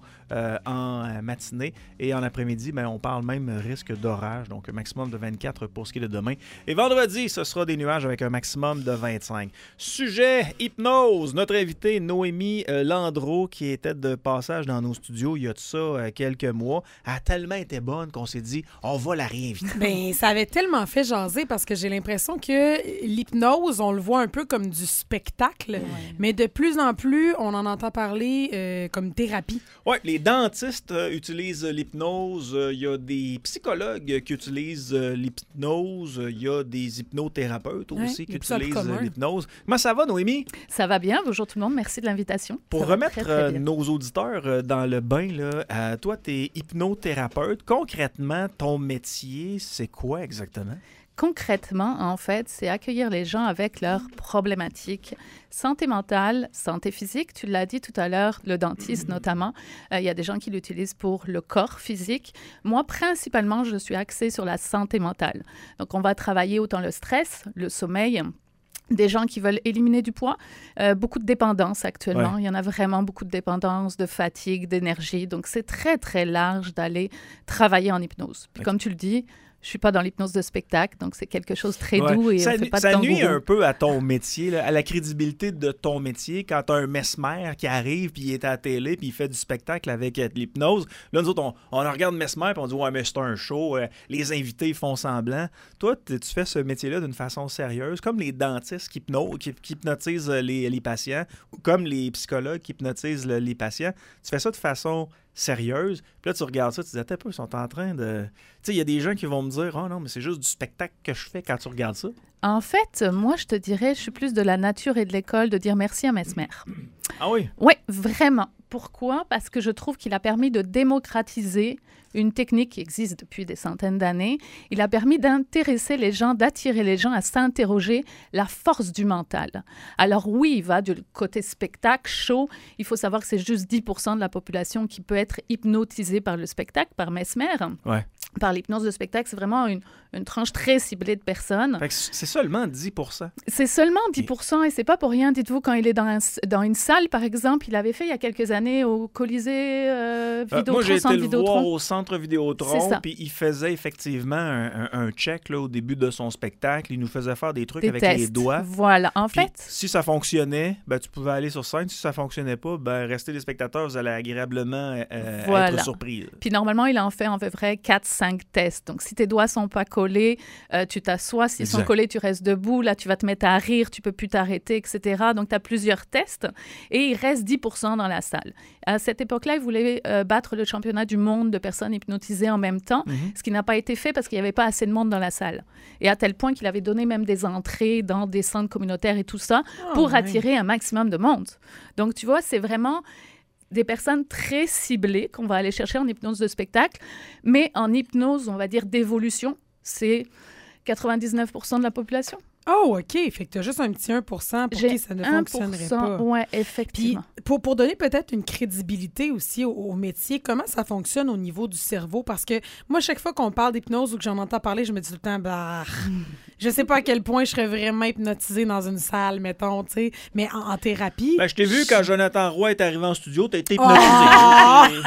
en matinée. Et en après-midi, on parle même risque d'orage, donc un maximum de 24 pour ce qui est de demain. Et vendredi, ce sera des nuages avec un maximum de 25. Sujet hypnose, notre invitée Noémie Landreau, qui était de passage dans nos studios il y a de ça quelques mois, a tellement été bonne qu'on s'est dit, on va la réinviter. Ça avait tellement fait jaser parce que j'ai l'impression que l'hypnose, on le voit un peu comme du spectacle, mais de plus en plus, on en entend parler comme thérapie. Oui, les dentistes utilisent l'hypnose, il y a des psychologues qui utilisent l'hypnose, il y a des hypnothérapeutes aussi qui utilisent l'hypnose. Comment ça va, Noémie? Ça va bien. Bonjour tout le monde. Merci de l'invitation. Pour remettre nos auditeurs dans le bain, là, toi, tu es hypnothérapeute. Concrètement, ton métier, c'est quoi exactement? Concrètement, en fait, c'est accueillir les gens avec leurs problématiques. Santé mentale, santé physique, tu l'as dit tout à l'heure, le dentiste notamment. Il y a des gens qui l'utilisent pour le corps physique. Moi, principalement, je suis axée sur la santé mentale. Donc, on va travailler autant le stress, le sommeil, des gens qui veulent éliminer du poids, beaucoup de dépendance actuellement. Ouais. Il y en a vraiment beaucoup de dépendance, de fatigue, d'énergie. Donc, c'est très, très large d'aller travailler en hypnose. Puis, comme tu le dis, je ne suis pas dans l'hypnose de spectacle, donc c'est quelque chose de très doux et on fait pas de kangourou. Ça nuit un peu à ton métier, là, à la crédibilité de ton métier, quand tu as un Mesmer qui arrive, puis il est à la télé, puis il fait du spectacle avec l'hypnose. Là, nous autres, on regarde Mesmer, puis on dit « Ouais, mais c'est un show, les invités font semblant. » Toi, tu fais ce métier-là d'une façon sérieuse, comme les dentistes qui hypnotisent les patients, ou comme les psychologues qui hypnotisent les patients. Tu fais ça de façon sérieuse. Puis là, tu regardes ça, tu dis, attends un peu, ils sont en train de... Tu sais, il y a des gens qui vont me dire, oh non, mais c'est juste du spectacle que je fais quand tu regardes ça. En fait, moi, je te dirais, je suis plus de la nature et de l'école de dire merci à Mesmer. Ah oui? Oui, vraiment. Pourquoi? Parce que je trouve qu'il a permis de démocratiser une technique qui existe depuis des centaines d'années. Il a permis d'intéresser les gens, d'attirer les gens à s'interroger la force du mental. Alors oui, il va du côté spectacle, show. Il faut savoir que c'est juste 10% de la population qui peut être hypnotisée par le spectacle, par Mesmer. Ouais. Par l'hypnose de spectacle, c'est vraiment une tranche très ciblée de personnes. Fait que c'est seulement 10%. C'est seulement 10% et c'est pas pour rien. Dites-vous, quand il est dans une salle, par exemple, il avait fait il y a quelques années au Colisée Vidéotron, moi, j'ai été le Vidéotron. voir au centre Vidéotron, puis il faisait effectivement un check là, au début de son spectacle. Il nous faisait faire des trucs avec les doigts. Voilà, en Puis, fait. si ça fonctionnait, ben, tu pouvais aller sur scène. Si ça fonctionnait pas, ben, rester des spectateurs, vous allez agréablement être surpris. Puis normalement, il en fait à peu près 4-5 tests. Donc, si tes doigts sont pas collés, tu t'assois. S'ils sont collés, tu restes debout. Là, tu vas te mettre à rire, tu peux plus t'arrêter, etc. Donc, tu as plusieurs tests et il reste 10% dans la salle. À cette époque-là, il voulait battre le championnat du monde de personnes hypnotisées en même temps, ce qui n'a pas été fait parce qu'il n'y avait pas assez de monde dans la salle. Et à tel point qu'il avait donné même des entrées dans des centres communautaires et tout ça pour attirer un maximum de monde. Donc, tu vois, c'est vraiment des personnes très ciblées qu'on va aller chercher en hypnose de spectacle, mais en hypnose, on va dire, d'évolution, c'est 99% de la population. Oh, OK. Fait que tu as juste un petit 1% pour qui ça ne fonctionnerait pas. Oui, effectivement. Puis, pour donner peut-être une crédibilité aussi au métier, comment ça fonctionne au niveau du cerveau? Parce que moi, chaque fois qu'on parle d'hypnose ou que j'en entends parler, je me dis tout le temps, bah, je sais pas à quel point je serais vraiment hypnotisée dans une salle, mettons, tu sais. Mais en thérapie... Ben, je t'ai vu quand Jonathan Roy est arrivé en studio, t'as été hypnotisé.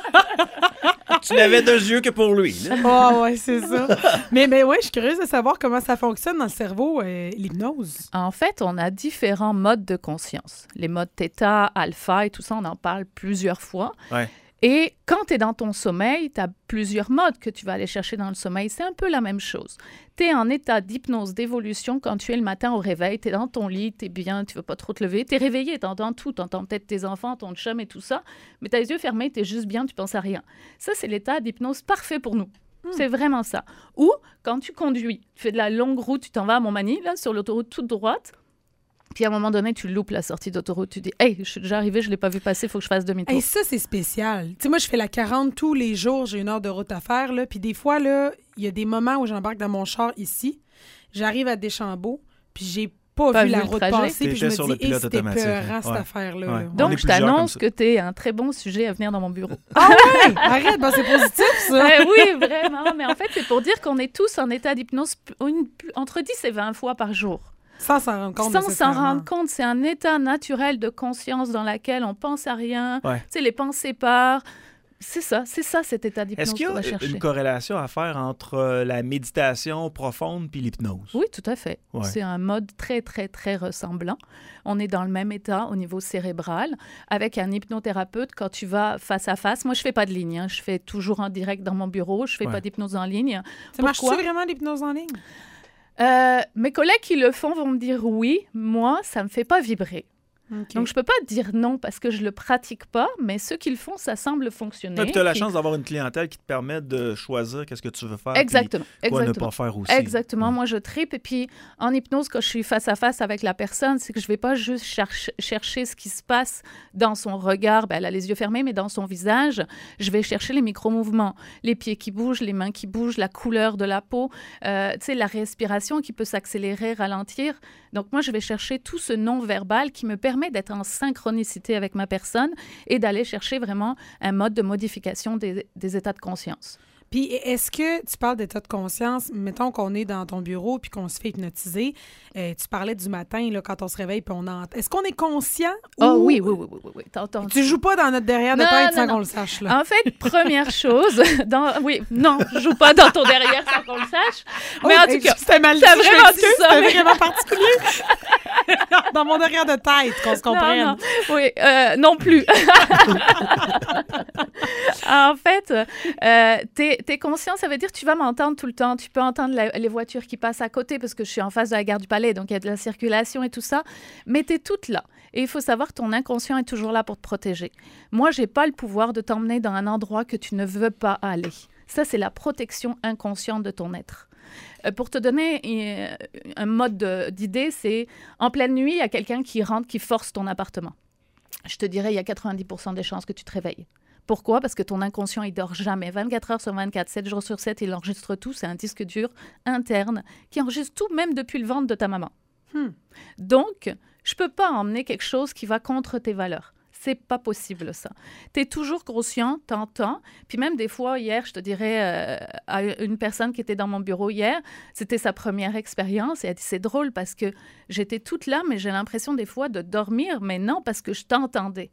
Tu n'avais 2 yeux que pour lui. Ah ouais, c'est ça. mais ouais, je suis curieuse de savoir comment ça fonctionne dans le cerveau, l'hypnose. En fait, on a différents modes de conscience. Les modes θ, alpha et tout ça, on en parle plusieurs fois. Ouais. Et quand tu es dans ton sommeil, tu as plusieurs modes que tu vas aller chercher dans le sommeil. C'est un peu la même chose. Tu es en état d'hypnose, d'évolution quand tu es le matin au réveil. Tu es dans ton lit, tu es bien, tu ne veux pas trop te lever. Tu es réveillé, tu entends tout. Tu entends peut-être tes enfants, ton chum et tout ça. Mais tu as les yeux fermés, tu es juste bien, tu penses à rien. Ça, c'est l'état d'hypnose parfait pour nous. C'est vraiment ça. Ou quand tu conduis, tu fais de la longue route, tu t'en vas à Montmagny, là, sur l'autoroute toute droite. Puis à un moment donné, tu loupes la sortie d'autoroute. Tu dis, « Hey, je suis déjà arrivée, je ne l'ai pas vu passer, il faut que je fasse demi-tour. » Et ça, c'est spécial. Tu sais, moi, je fais la 40 tous les jours. J'ai 1 heure de route à faire. Là. Puis des fois, là, il y a des moments où j'embarque dans mon char ici. J'arrive à Deschambault, puis j'ai pas vu la route passer. Puis je me dis, c'était peurant, cette affaire-là. Ouais. Là. Donc, je t'annonce que tu es un très bon sujet à venir dans mon bureau. Ah ouais? Arrête, ben, c'est positif, ça. Oui, vraiment. Mais en fait, c'est pour dire qu'on est tous en état d'hypnose entre 10 et 20 fois par jour. Sans s'en rendre compte. Sans s'en rendre compte, c'est un état naturel de conscience dans lequel on pense à rien. Ouais. Tu sais, les pensées partent. C'est ça cet état d'hypnose qu'on va chercher. Est-ce qu'il y a une corrélation à faire entre la méditation profonde puis l'hypnose? Oui, tout à fait. Ouais. C'est un mode très, très, très ressemblant. On est dans le même état au niveau cérébral. Avec un hypnothérapeute, quand tu vas face à face, moi, je fais pas de ligne. Je fais toujours en direct dans mon bureau. Je fais pas d'hypnose en ligne. Ça marche-tu vraiment l'hypnose en ligne? Mes collègues qui le font vont me dire oui. Moi, ça me fait pas vibrer. Okay. Donc, je peux pas dire non parce que je le pratique pas, mais ceux qui le font, ça semble fonctionner. Tu as la chance d'avoir une clientèle qui te permet de choisir qu'est-ce que tu veux faire. Exactement. Quoi ne pas faire aussi. Exactement. Moi, je tripe. Et puis, en hypnose, quand je suis face à face avec la personne, c'est que je vais pas juste chercher ce qui se passe dans son regard. Ben, elle a les yeux fermés, mais dans son visage, je vais chercher les micro-mouvements. Les pieds qui bougent, les mains qui bougent, la couleur de la peau, tu sais, la respiration qui peut s'accélérer, ralentir. Donc, moi, je vais chercher tout ce non-verbal qui me permet d'être en synchronicité avec ma personne et d'aller chercher vraiment un mode de modification des états de conscience. Puis, est-ce que tu parles d'état de conscience, mettons qu'on est dans ton bureau puis qu'on se fait hypnotiser, tu parlais du matin, là, quand on se réveille puis on entend. Est-ce qu'on est conscient? Oh oui. T'entends. Tu joues pas dans notre derrière de tête sans qu'on le sache, là. En fait, première chose, je joue pas dans ton derrière sans qu'on le sache. Mais en tout cas, c'était mal dit, c'était vraiment particulier. Dans mon derrière de tête, qu'on se comprenne. Non. Oui, non plus. En fait, t'es conscient, ça veut dire que tu vas m'entendre tout le temps. Tu peux entendre les voitures qui passent à côté parce que je suis en face de la gare du Palais, donc il y a de la circulation et tout ça. Mais t'es toute là. Et il faut savoir que ton inconscient est toujours là pour te protéger. Moi, j'ai pas le pouvoir de t'emmener dans un endroit que tu ne veux pas aller. Ça, c'est la protection inconsciente de ton être. Pour te donner un mode d'idée, c'est en pleine nuit, il y a quelqu'un qui rentre, qui force ton appartement. je te dirais, il y a 90% des chances que tu te réveilles. Pourquoi? Parce que ton inconscient, il dort jamais. 24 heures sur 24, 7 jours sur 7, il enregistre tout. C'est un disque dur interne qui enregistre tout, même depuis le ventre de ta maman. Donc, je peux pas emmener quelque chose qui va contre tes valeurs. C'est pas possible, ça. Tu es toujours conscient, t'entends. Puis même des fois, hier, je te dirais à une personne qui était dans mon bureau hier, c'était sa première expérience. Et elle dit, c'est drôle parce que j'étais toute là, mais j'ai l'impression des fois de dormir. Mais non, parce que je t'entendais.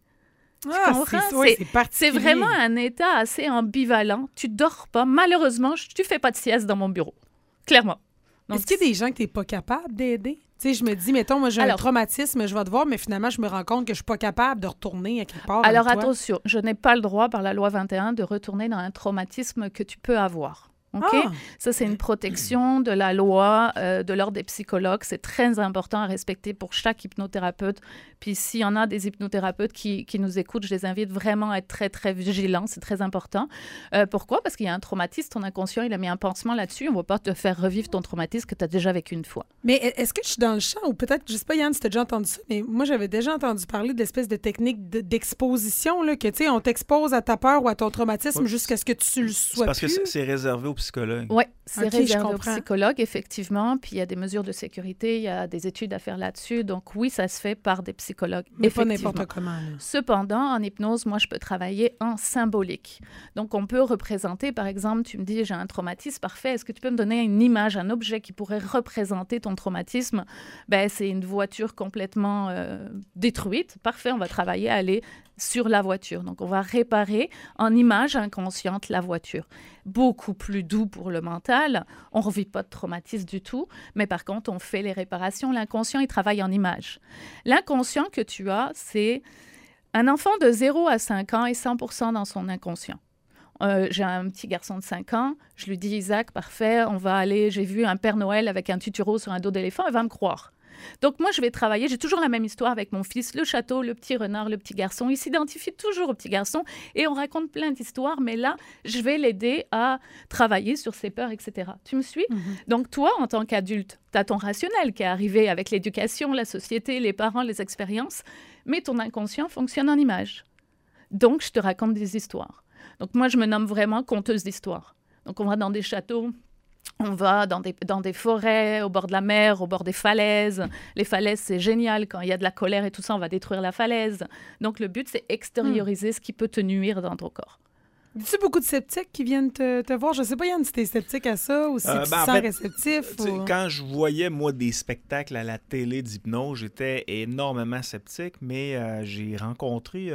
C'est vraiment un état assez ambivalent. Tu dors pas. Malheureusement, tu fais pas de sieste dans mon bureau. Clairement. Donc, est-ce qu'il y a des gens que tu n'es pas capable d'aider? Tu sais, je me dis, mettons, moi, j'ai un traumatisme, je vais te voir, mais finalement, je me rends compte que je suis pas capable de retourner à quelque part. Alors, attention, je n'ai pas le droit, par la loi 21, de retourner dans un traumatisme que tu peux avoir. Okay? Ça, c'est une protection de la loi, de l'ordre des psychologues. C'est très important à respecter pour chaque hypnothérapeute. Puis s'il y en a des hypnothérapeutes qui nous écoutent, je les invite vraiment à être très, très vigilants. C'est très important. Pourquoi? Parce qu'il y a un traumatisme. Ton inconscient, il a mis un pansement là-dessus. On ne va pas te faire revivre ton traumatisme que tu as déjà vécu une fois. Mais est-ce que je suis dans le champ? Ou peut-être, je ne sais pas, Yann, si tu as déjà entendu ça, mais moi, j'avais déjà entendu parler d'espèces de techniques d'exposition, là, que, tu sais, on t'expose à ta peur ou à ton traumatisme jusqu'à ce que tu le sois parce que c'est réservé aux psychologues. Oui, c'est réservé aux psychologues, effectivement. Puis il y a des mesures de sécurité, il y a des études à faire là-dessus. Donc oui, ça se fait par des psychologues, mais pas n'importe comment. Là. Cependant, en hypnose, moi, je peux travailler en symbolique. Donc on peut représenter, par exemple, tu me dis, j'ai un traumatisme, parfait. Est-ce que tu peux me donner une image, un objet qui pourrait représenter ton traumatisme? Ben, c'est une voiture complètement détruite. Parfait, on va travailler à aller sur la voiture. Donc, on va réparer en image inconsciente la voiture. Beaucoup plus doux pour le mental. On ne revit pas de traumatisme du tout, mais par contre, on fait les réparations. L'inconscient, il travaille en image. L'inconscient que tu as, c'est un enfant de 0 à 5 ans est 100% dans son inconscient. J'ai un petit garçon de 5 ans, je lui dis, Isaac, parfait, on va aller, j'ai vu un Père Noël avec un tuturo sur un dos d'éléphant, il va me croire. Donc, moi, je vais travailler. J'ai toujours la même histoire avec mon fils, le château, le petit renard, le petit garçon. Il s'identifie toujours au petit garçon et on raconte plein d'histoires. Mais là, je vais l'aider à travailler sur ses peurs, etc. Tu me suis? Donc, toi, en tant qu'adulte, tu as ton rationnel qui est arrivé avec l'éducation, la société, les parents, les expériences. Mais ton inconscient fonctionne en images. Donc, je te raconte des histoires. Donc, moi, je me nomme vraiment conteuse d'histoires. Donc, on va dans des châteaux. On va dans des forêts, au bord de la mer, au bord des falaises. Les falaises, c'est génial. Quand il y a de la colère et tout ça, on va détruire la falaise. Donc, le but, c'est extérioriser ce qui peut te nuire dans ton corps. As-tu beaucoup de sceptiques qui viennent te voir? Je ne sais pas, Yann, si tu es sceptique à ça ou si tu te sens réceptif. Ou... Quand je voyais, moi, des spectacles à la télé d'hypnose, j'étais énormément sceptique, mais j'ai rencontré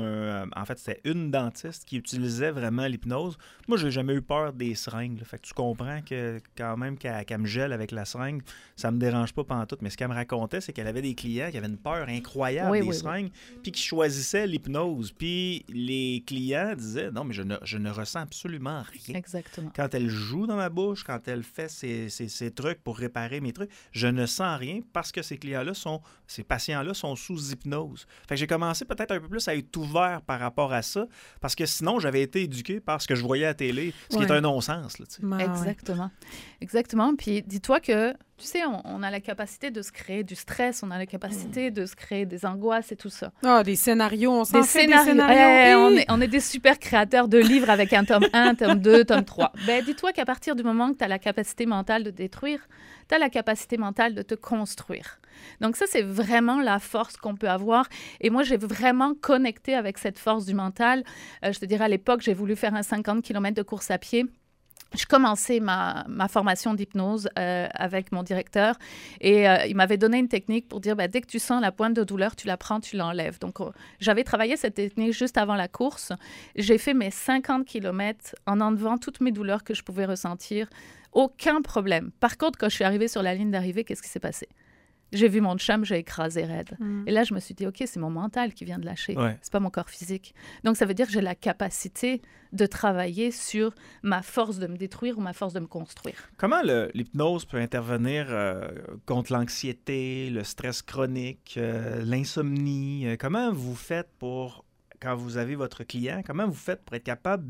en fait, c'était une dentiste qui utilisait vraiment l'hypnose. Moi, j'ai jamais eu peur des seringues. Fait que tu comprends que quand même qu'elle me gèle avec la seringue, ça me dérange pas pantoute. Mais ce qu'elle me racontait, c'est qu'elle avait des clients qui avaient une peur incroyable des seringues, puis qui choisissaient l'hypnose. Puis les clients disaient, non, mais je ne ressens absolument rien. Exactement. Quand elle joue dans ma bouche, quand elle fait ses trucs pour réparer mes trucs, je ne sens rien parce que ces patients-là sont sous hypnose. Fait que j'ai commencé peut-être un peu plus à être ouvert par rapport à ça, parce que sinon, j'avais été éduqué par ce que je voyais à la télé, ce qui est un non-sens. Là, exactement. Exactement. Puis dis-toi que, tu sais, on a la capacité de se créer du stress, on a la capacité de se créer des angoisses et tout ça. Ah, des scénarios, on s'en fait des scénarios. On est des super créateurs de livres avec un tome 1, tome 2, tome 3. Ben, dis-toi qu'à partir du moment que tu as la capacité mentale de détruire, tu as la capacité mentale de te construire. Donc ça, c'est vraiment la force qu'on peut avoir. Et moi, j'ai vraiment connecté avec cette force du mental. Je te dirais, à l'époque, j'ai voulu faire un 50 km de course à pied. Je commençais ma formation d'hypnose avec mon directeur et il m'avait donné une technique pour dire, dès que tu sens la pointe de douleur, tu la prends, tu l'enlèves. Donc, j'avais travaillé cette technique juste avant la course. J'ai fait mes 50 km en enlevant toutes mes douleurs que je pouvais ressentir. Aucun problème. Par contre, quand je suis arrivée sur la ligne d'arrivée, qu'est-ce qui s'est passé? J'ai vu mon chum, j'ai écrasé raide. Et là, je me suis dit, OK, c'est mon mental qui vient de lâcher. C'est pas mon corps physique. Donc, ça veut dire que j'ai la capacité de travailler sur ma force de me détruire ou ma force de me construire. Comment l'hypnose peut intervenir contre l'anxiété, le stress chronique, l'insomnie? Comment vous faites quand vous avez votre client, comment vous faites pour être capable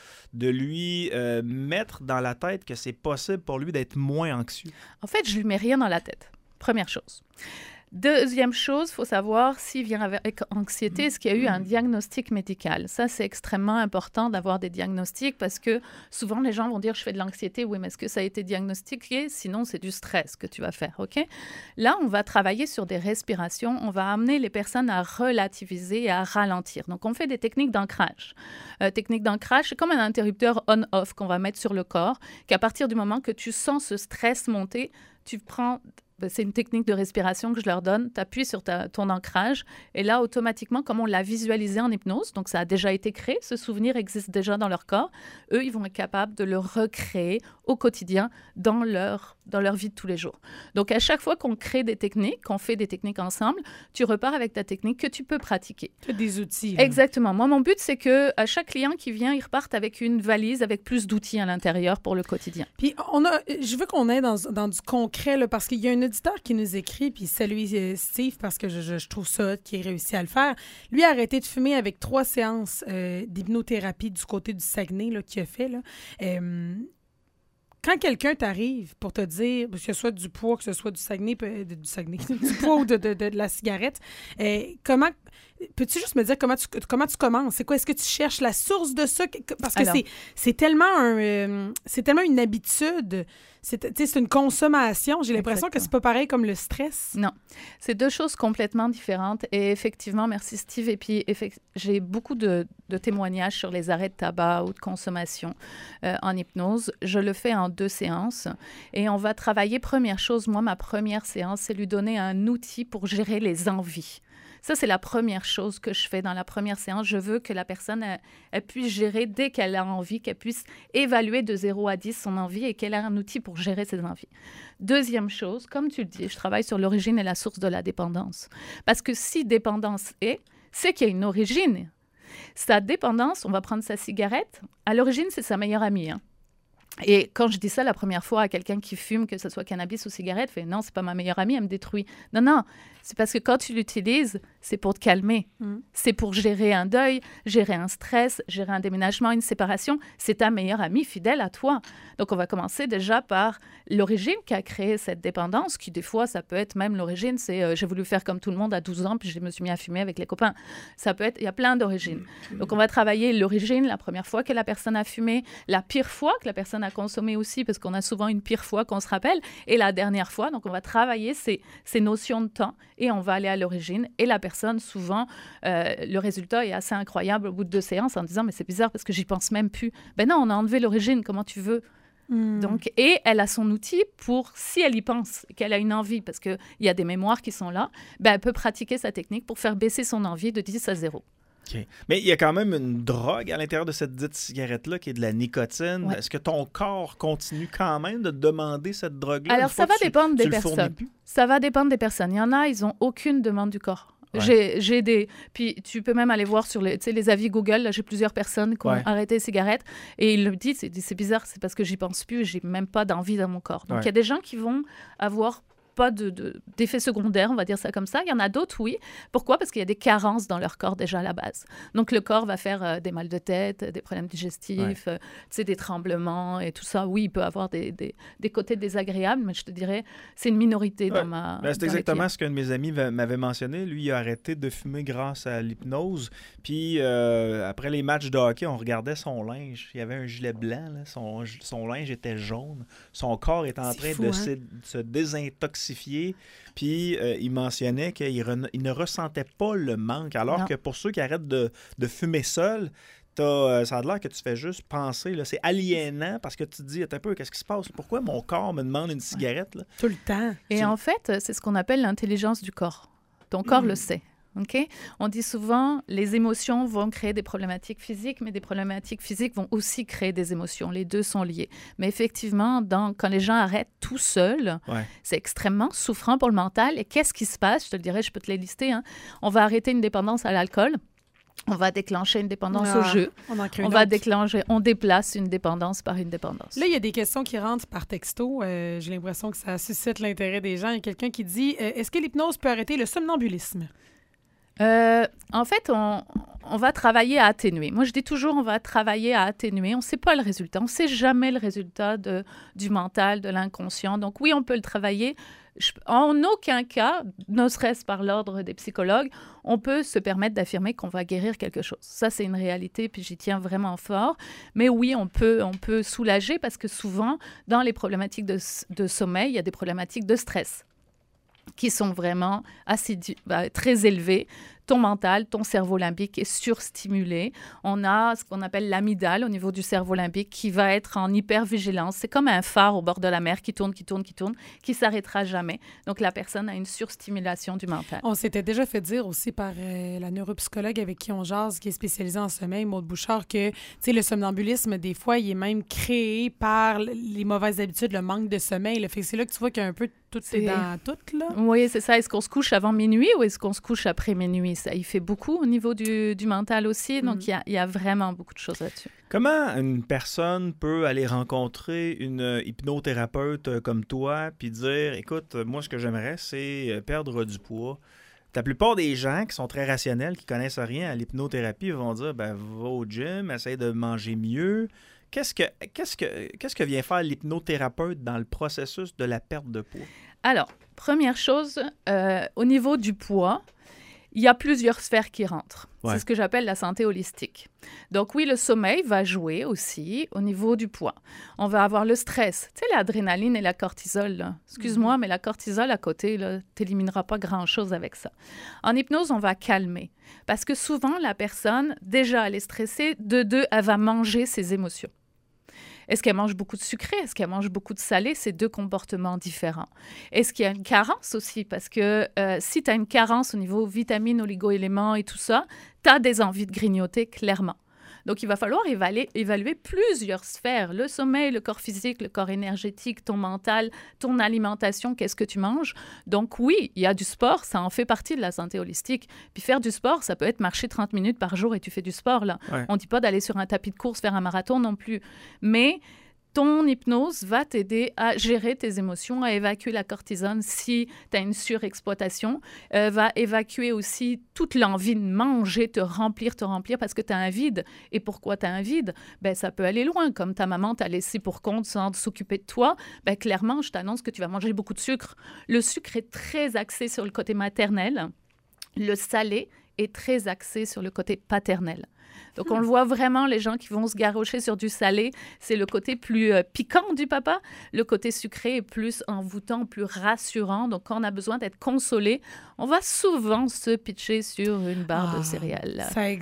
de lui mettre dans la tête que c'est possible pour lui d'être moins anxieux? En fait, je lui mets rien dans la tête. Première chose. Deuxième chose, il faut savoir s'il vient avec anxiété, est-ce qu'il y a eu un diagnostic médical. Ça, c'est extrêmement important d'avoir des diagnostics parce que souvent, les gens vont dire « je fais de l'anxiété ». Oui, mais est-ce que ça a été diagnostiqué? Sinon, c'est du stress que tu vas faire, OK? Là, on va travailler sur des respirations. On va amener les personnes à relativiser et à ralentir. Donc, on fait des techniques d'ancrage. Technique d'ancrage, c'est comme un interrupteur on-off qu'on va mettre sur le corps, qu'à partir du moment que tu sens ce stress monter, tu prends... C'est une technique de respiration que je leur donne. Tu appuies sur ton ancrage et là, automatiquement, comme on l'a visualisé en hypnose, donc ça a déjà été créé, ce souvenir existe déjà dans leur corps, eux, ils vont être capables de le recréer au quotidien dans leur vie de tous les jours. Donc, à chaque fois qu'on crée des techniques, qu'on fait des techniques ensemble, tu repars avec ta technique que tu peux pratiquer. Tu as des outils. Là. Exactement. Moi, mon but, c'est que à chaque client qui vient, il reparte avec une valise avec plus d'outils à l'intérieur pour le quotidien. Puis, je veux qu'on aille dans du concret, là, parce qu'il y a un auditeur qui nous écrit, puis salue Steve, parce que je trouve ça hot qu'il ait réussi à le faire. Lui a arrêté de fumer avec 3 séances d'hypnothérapie du côté du Saguenay là, qu'il a fait. Là. Quand quelqu'un t'arrive pour te dire, que ce soit du poids, que ce soit du Saguenay, du poids ou de la cigarette, comment... Peux-tu juste me dire comment tu commences? C'est quoi? Est-ce que tu cherches la source de ça? Parce que c'est tellement une habitude. C'est une consommation. J'ai l'impression que c'est pas pareil comme le stress. Non. C'est 2 choses complètement différentes. Et effectivement, merci Steve. Et puis, j'ai beaucoup de témoignages sur les arrêts de tabac ou de consommation en hypnose. Je le fais en 2 séances. Et on va travailler, première chose, moi, ma première séance, c'est lui donner un outil pour gérer les envies. Ça, c'est la première chose que je fais dans la première séance. Je veux que la personne elle puisse gérer dès qu'elle a envie, qu'elle puisse évaluer de 0 à 10 son envie et qu'elle a un outil pour gérer ses envies. Deuxième chose, comme tu le dis, je travaille sur l'origine et la source de la dépendance. Parce que si dépendance c'est qu'il y a une origine. Sa dépendance, on va prendre sa cigarette, à l'origine, c'est sa meilleure amie, hein. Et quand je dis ça la première fois à quelqu'un qui fume, que ce soit cannabis ou cigarette, fait non, c'est pas ma meilleure amie, elle me détruit. Non, c'est parce que quand tu l'utilises, c'est pour te calmer. C'est pour gérer un deuil, gérer un stress, gérer un déménagement, une séparation. C'est ta meilleure amie fidèle à toi. Donc, on va commencer déjà par l'origine qui a créé cette dépendance, qui des fois, ça peut être même l'origine, c'est j'ai voulu faire comme tout le monde à 12 ans, puis je me suis mis à fumer avec les copains. Ça peut être, il y a plein d'origines. Donc, on va travailler l'origine, la première fois que la personne a fumé, la pire fois que la personne a consommé aussi, parce qu'on a souvent une pire fois qu'on se rappelle, et la dernière fois. Donc, on va travailler ces notions de temps et on va aller à l'origine. Et la personne, souvent, le résultat est assez incroyable au bout de 2 séances en disant « mais c'est bizarre parce que j'y pense même plus ». Ben non, on a enlevé l'origine, comment tu veux? Donc, et elle a son outil pour, si elle y pense, qu'elle a une envie, parce qu'il y a des mémoires qui sont là, ben elle peut pratiquer sa technique pour faire baisser son envie de 10 à 0. Okay. Mais il y a quand même une drogue à l'intérieur de cette dite cigarette-là qui est de la nicotine. Ouais. Est-ce que ton corps continue quand même de demander cette drogue-là? Alors, ça va dépendre des personnes. Ça va dépendre des personnes. Il y en a, ils n'ont aucune demande du corps. Ouais. J'ai des... Puis tu peux même aller voir sur les avis Google. Là, j'ai plusieurs personnes qui ont arrêté les cigarettes et ils le disent, c'est bizarre, c'est parce que j'y pense plus, j'ai même pas d'envie dans mon corps. Donc, il y a des gens qui vont avoir pas d'effets secondaires, on va dire ça comme ça. Il y en a d'autres, oui. Pourquoi? Parce qu'il y a des carences dans leur corps déjà à la base. Donc, le corps va faire des mal de tête, des problèmes digestifs, des tremblements et tout ça. Oui, il peut avoir des côtés désagréables, mais je te dirais, c'est une minorité dans ma... C'est exactement ce qu'un de mes amis m'avait mentionné. Lui, il a arrêté de fumer grâce à l'hypnose. Puis, après les matchs de hockey, on regardait son linge. Il y avait un gilet blanc. Là. Son linge était jaune. Son corps est en train de se désintoxiquer. Puis il mentionnait qu'il ne ressentait pas le manque, alors que pour ceux qui arrêtent de fumer seul, ça a l'air que tu fais juste penser, là, c'est aliénant parce que tu te dis, attends un peu, qu'est-ce qui se passe? Pourquoi mon corps me demande une cigarette? Là? Tout le temps. Et en fait, c'est ce qu'on appelle l'intelligence du corps. Ton corps le sait. Okay? On dit souvent, les émotions vont créer des problématiques physiques, mais des problématiques physiques vont aussi créer des émotions. Les deux sont liés. Mais effectivement, quand les gens arrêtent tout seuls, c'est extrêmement souffrant pour le mental. Et qu'est-ce qui se passe? Je te le dirais, je peux te les lister. Hein. On va arrêter une dépendance à l'alcool. On va déclencher une dépendance au jeu. On déplace une dépendance par une dépendance. Là, il y a des questions qui rentrent par texto. J'ai l'impression que ça suscite l'intérêt des gens. Il y a quelqu'un qui dit, est-ce que l'hypnose peut arrêter le somnambulisme? En fait, on va travailler à atténuer. Moi, je dis toujours, on va travailler à atténuer. On ne sait pas le résultat. On ne sait jamais le résultat du mental, de l'inconscient. Donc oui, on peut le travailler. En aucun cas, ne serait-ce par l'ordre des psychologues, on peut se permettre d'affirmer qu'on va guérir quelque chose. Ça, c'est une réalité, puis j'y tiens vraiment fort. Mais oui, on peut soulager parce que souvent, dans les problématiques de sommeil, il y a des problématiques de stress qui sont vraiment très élevées. Ton mental, ton cerveau limbique est surstimulé. On a ce qu'on appelle l'amygdale au niveau du cerveau limbique qui va être en hypervigilance. C'est comme un phare au bord de la mer qui tourne, qui s'arrêtera jamais. Donc, la personne a une surstimulation du mental. On s'était déjà fait dire aussi par la neuropsychologue avec qui on jase, qui est spécialisée en sommeil, Maude Bouchard, que le somnambulisme, des fois, il est même créé par les mauvaises habitudes, le manque de sommeil. Fait que c'est là que tu vois qu'il y a un peu tout est dans tout, là. Oui, c'est ça. Est-ce qu'on se couche avant minuit ou est-ce qu'on se couche après minuit? Ça, il fait beaucoup au niveau du mental aussi. Donc, il y a vraiment beaucoup de choses là-dessus. Comment une personne peut aller rencontrer une hypnothérapeute comme toi puis dire, écoute, moi, ce que j'aimerais, c'est perdre du poids. La plupart des gens qui sont très rationnels, qui connaissent rien à l'hypnothérapie, vont dire, va au gym, essaye de manger mieux. Qu'est-ce que vient faire l'hypnothérapeute dans le processus de la perte de poids? Alors, première chose, au niveau du poids, il y a plusieurs sphères qui rentrent. Ouais. C'est ce que j'appelle la santé holistique. Donc oui, le sommeil va jouer aussi au niveau du poids. On va avoir le stress. Tu sais, l'adrénaline et la cortisol, là. Excuse-moi, mais la cortisol à côté, tu n'élimineras pas grand-chose avec ça. En hypnose, on va calmer. Parce que souvent, la personne, déjà, elle est stressée. De deux, elle va manger ses émotions. Est-ce qu'elle mange beaucoup de sucré? Est-ce qu'elle mange beaucoup de salé? C'est deux comportements différents. Est-ce qu'il y a une carence aussi? Parce que si tu as une carence au niveau vitamines, oligo-éléments et tout ça, tu as des envies de grignoter clairement. Donc, il va falloir évaluer plusieurs sphères. Le sommeil, le corps physique, le corps énergétique, ton mental, ton alimentation, qu'est-ce que tu manges. Donc, oui, il y a du sport, ça en fait partie de la santé holistique. Puis faire du sport, ça peut être marcher 30 minutes par jour et tu fais du sport, là. Ouais. On ne dit pas d'aller sur un tapis de course, faire un marathon non plus. Mais ton hypnose va t'aider à gérer tes émotions, à évacuer la cortisone si tu as une surexploitation, va évacuer aussi toute l'envie de manger, te remplir parce que tu as un vide. Et pourquoi tu as un vide? Ben, ça peut aller loin. Comme ta maman t'a laissé pour compte sans s'occuper de toi, ben, clairement, je t'annonce que tu vas manger beaucoup de sucre. Le sucre est très axé sur le côté maternel. Le salé est très axé sur le côté paternel. Donc, on le voit vraiment, les gens qui vont se garrocher sur du salé, c'est le côté plus piquant du papa. Le côté sucré est plus envoûtant, plus rassurant. Donc, quand on a besoin d'être consolé, on va souvent se pitcher sur une barre de céréales.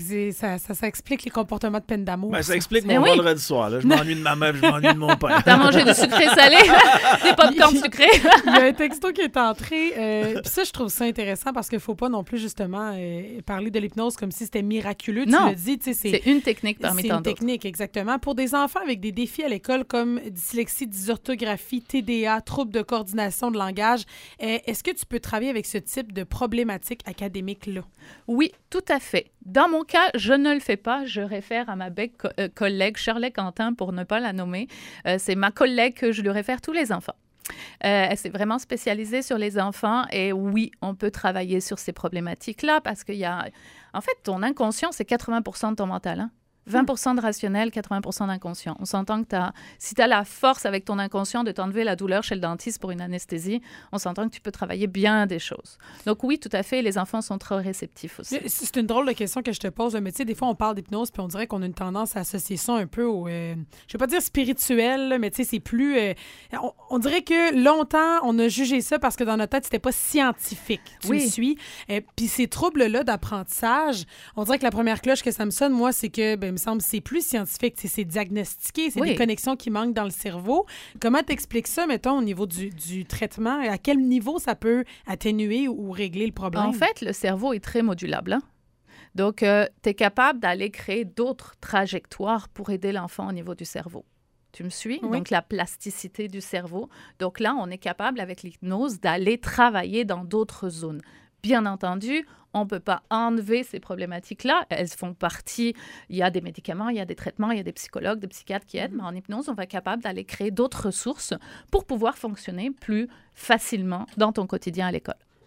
Ça explique les comportements de peine d'amour. Ben, ça explique mon vendredi soir. Là. Je m'ennuie de ma mère, je m'ennuie de mon père. T'as mangé du sucré salé? Des pop-corn sucrés? Il y a un texto qui est entré. Puis ça, je trouve ça intéressant parce qu'il ne faut pas non plus, justement, parler de l'hypnose comme si c'était miraculeux. Non. Tu le dis, tu sais, c'est une technique parmi tant d'autres. C'est une technique, exactement. Pour des enfants avec des défis à l'école comme dyslexie, dysorthographie, TDA, troubles de coordination de langage, est-ce que tu peux travailler avec ce type de problématiques académiques-là? Oui, tout à fait. Dans mon cas, je ne le fais pas. Je réfère à ma belle collègue Shirley Quentin, pour ne pas la nommer. C'est ma collègue que je lui réfère tous les enfants. Elle s'est vraiment spécialisée sur les enfants et oui, on peut travailler sur ces problématiques-là parce qu'il y a... En fait, ton inconscient, c'est 80% de ton mental, hein? 20% de rationnel, 80% d'inconscient. On s'entend que si tu as la force avec ton inconscient de t'enlever la douleur chez le dentiste pour une anesthésie, on s'entend que tu peux travailler bien des choses. Donc oui, tout à fait, les enfants sont très réceptifs aussi. C'est une drôle de question que je te pose, mais tu sais, des fois, on parle d'hypnose puis on dirait qu'on a une tendance à associer ça un peu au... je vais pas dire spirituel, mais tu sais, c'est plus... on dirait que longtemps, on a jugé ça parce que dans notre tête, c'était pas scientifique. Tu me suis? Puis ces troubles-là d'apprentissage, on dirait que la première cloche que ça me sonne, moi, c'est que... il me semble que c'est plus scientifique, c'est diagnostiqué, c'est des connexions qui manquent dans le cerveau. Comment t'expliques ça, mettons, au niveau du traitement? À quel niveau ça peut atténuer ou régler le problème? En fait, le cerveau est très modulable, hein? Donc, tu es capable d'aller créer d'autres trajectoires pour aider l'enfant au niveau du cerveau. Tu me suis? Oui. Donc, la plasticité du cerveau. Donc là, on est capable, avec l'hypnose, d'aller travailler dans d'autres zones. Bien entendu, on ne peut pas enlever ces problématiques-là. Elles font partie, il y a des médicaments, il y a des traitements, il y a des psychologues, des psychiatres qui aident, mais en hypnose, on va être capable d'aller créer d'autres ressources pour pouvoir fonctionner plus facilement dans ton quotidien à l'école.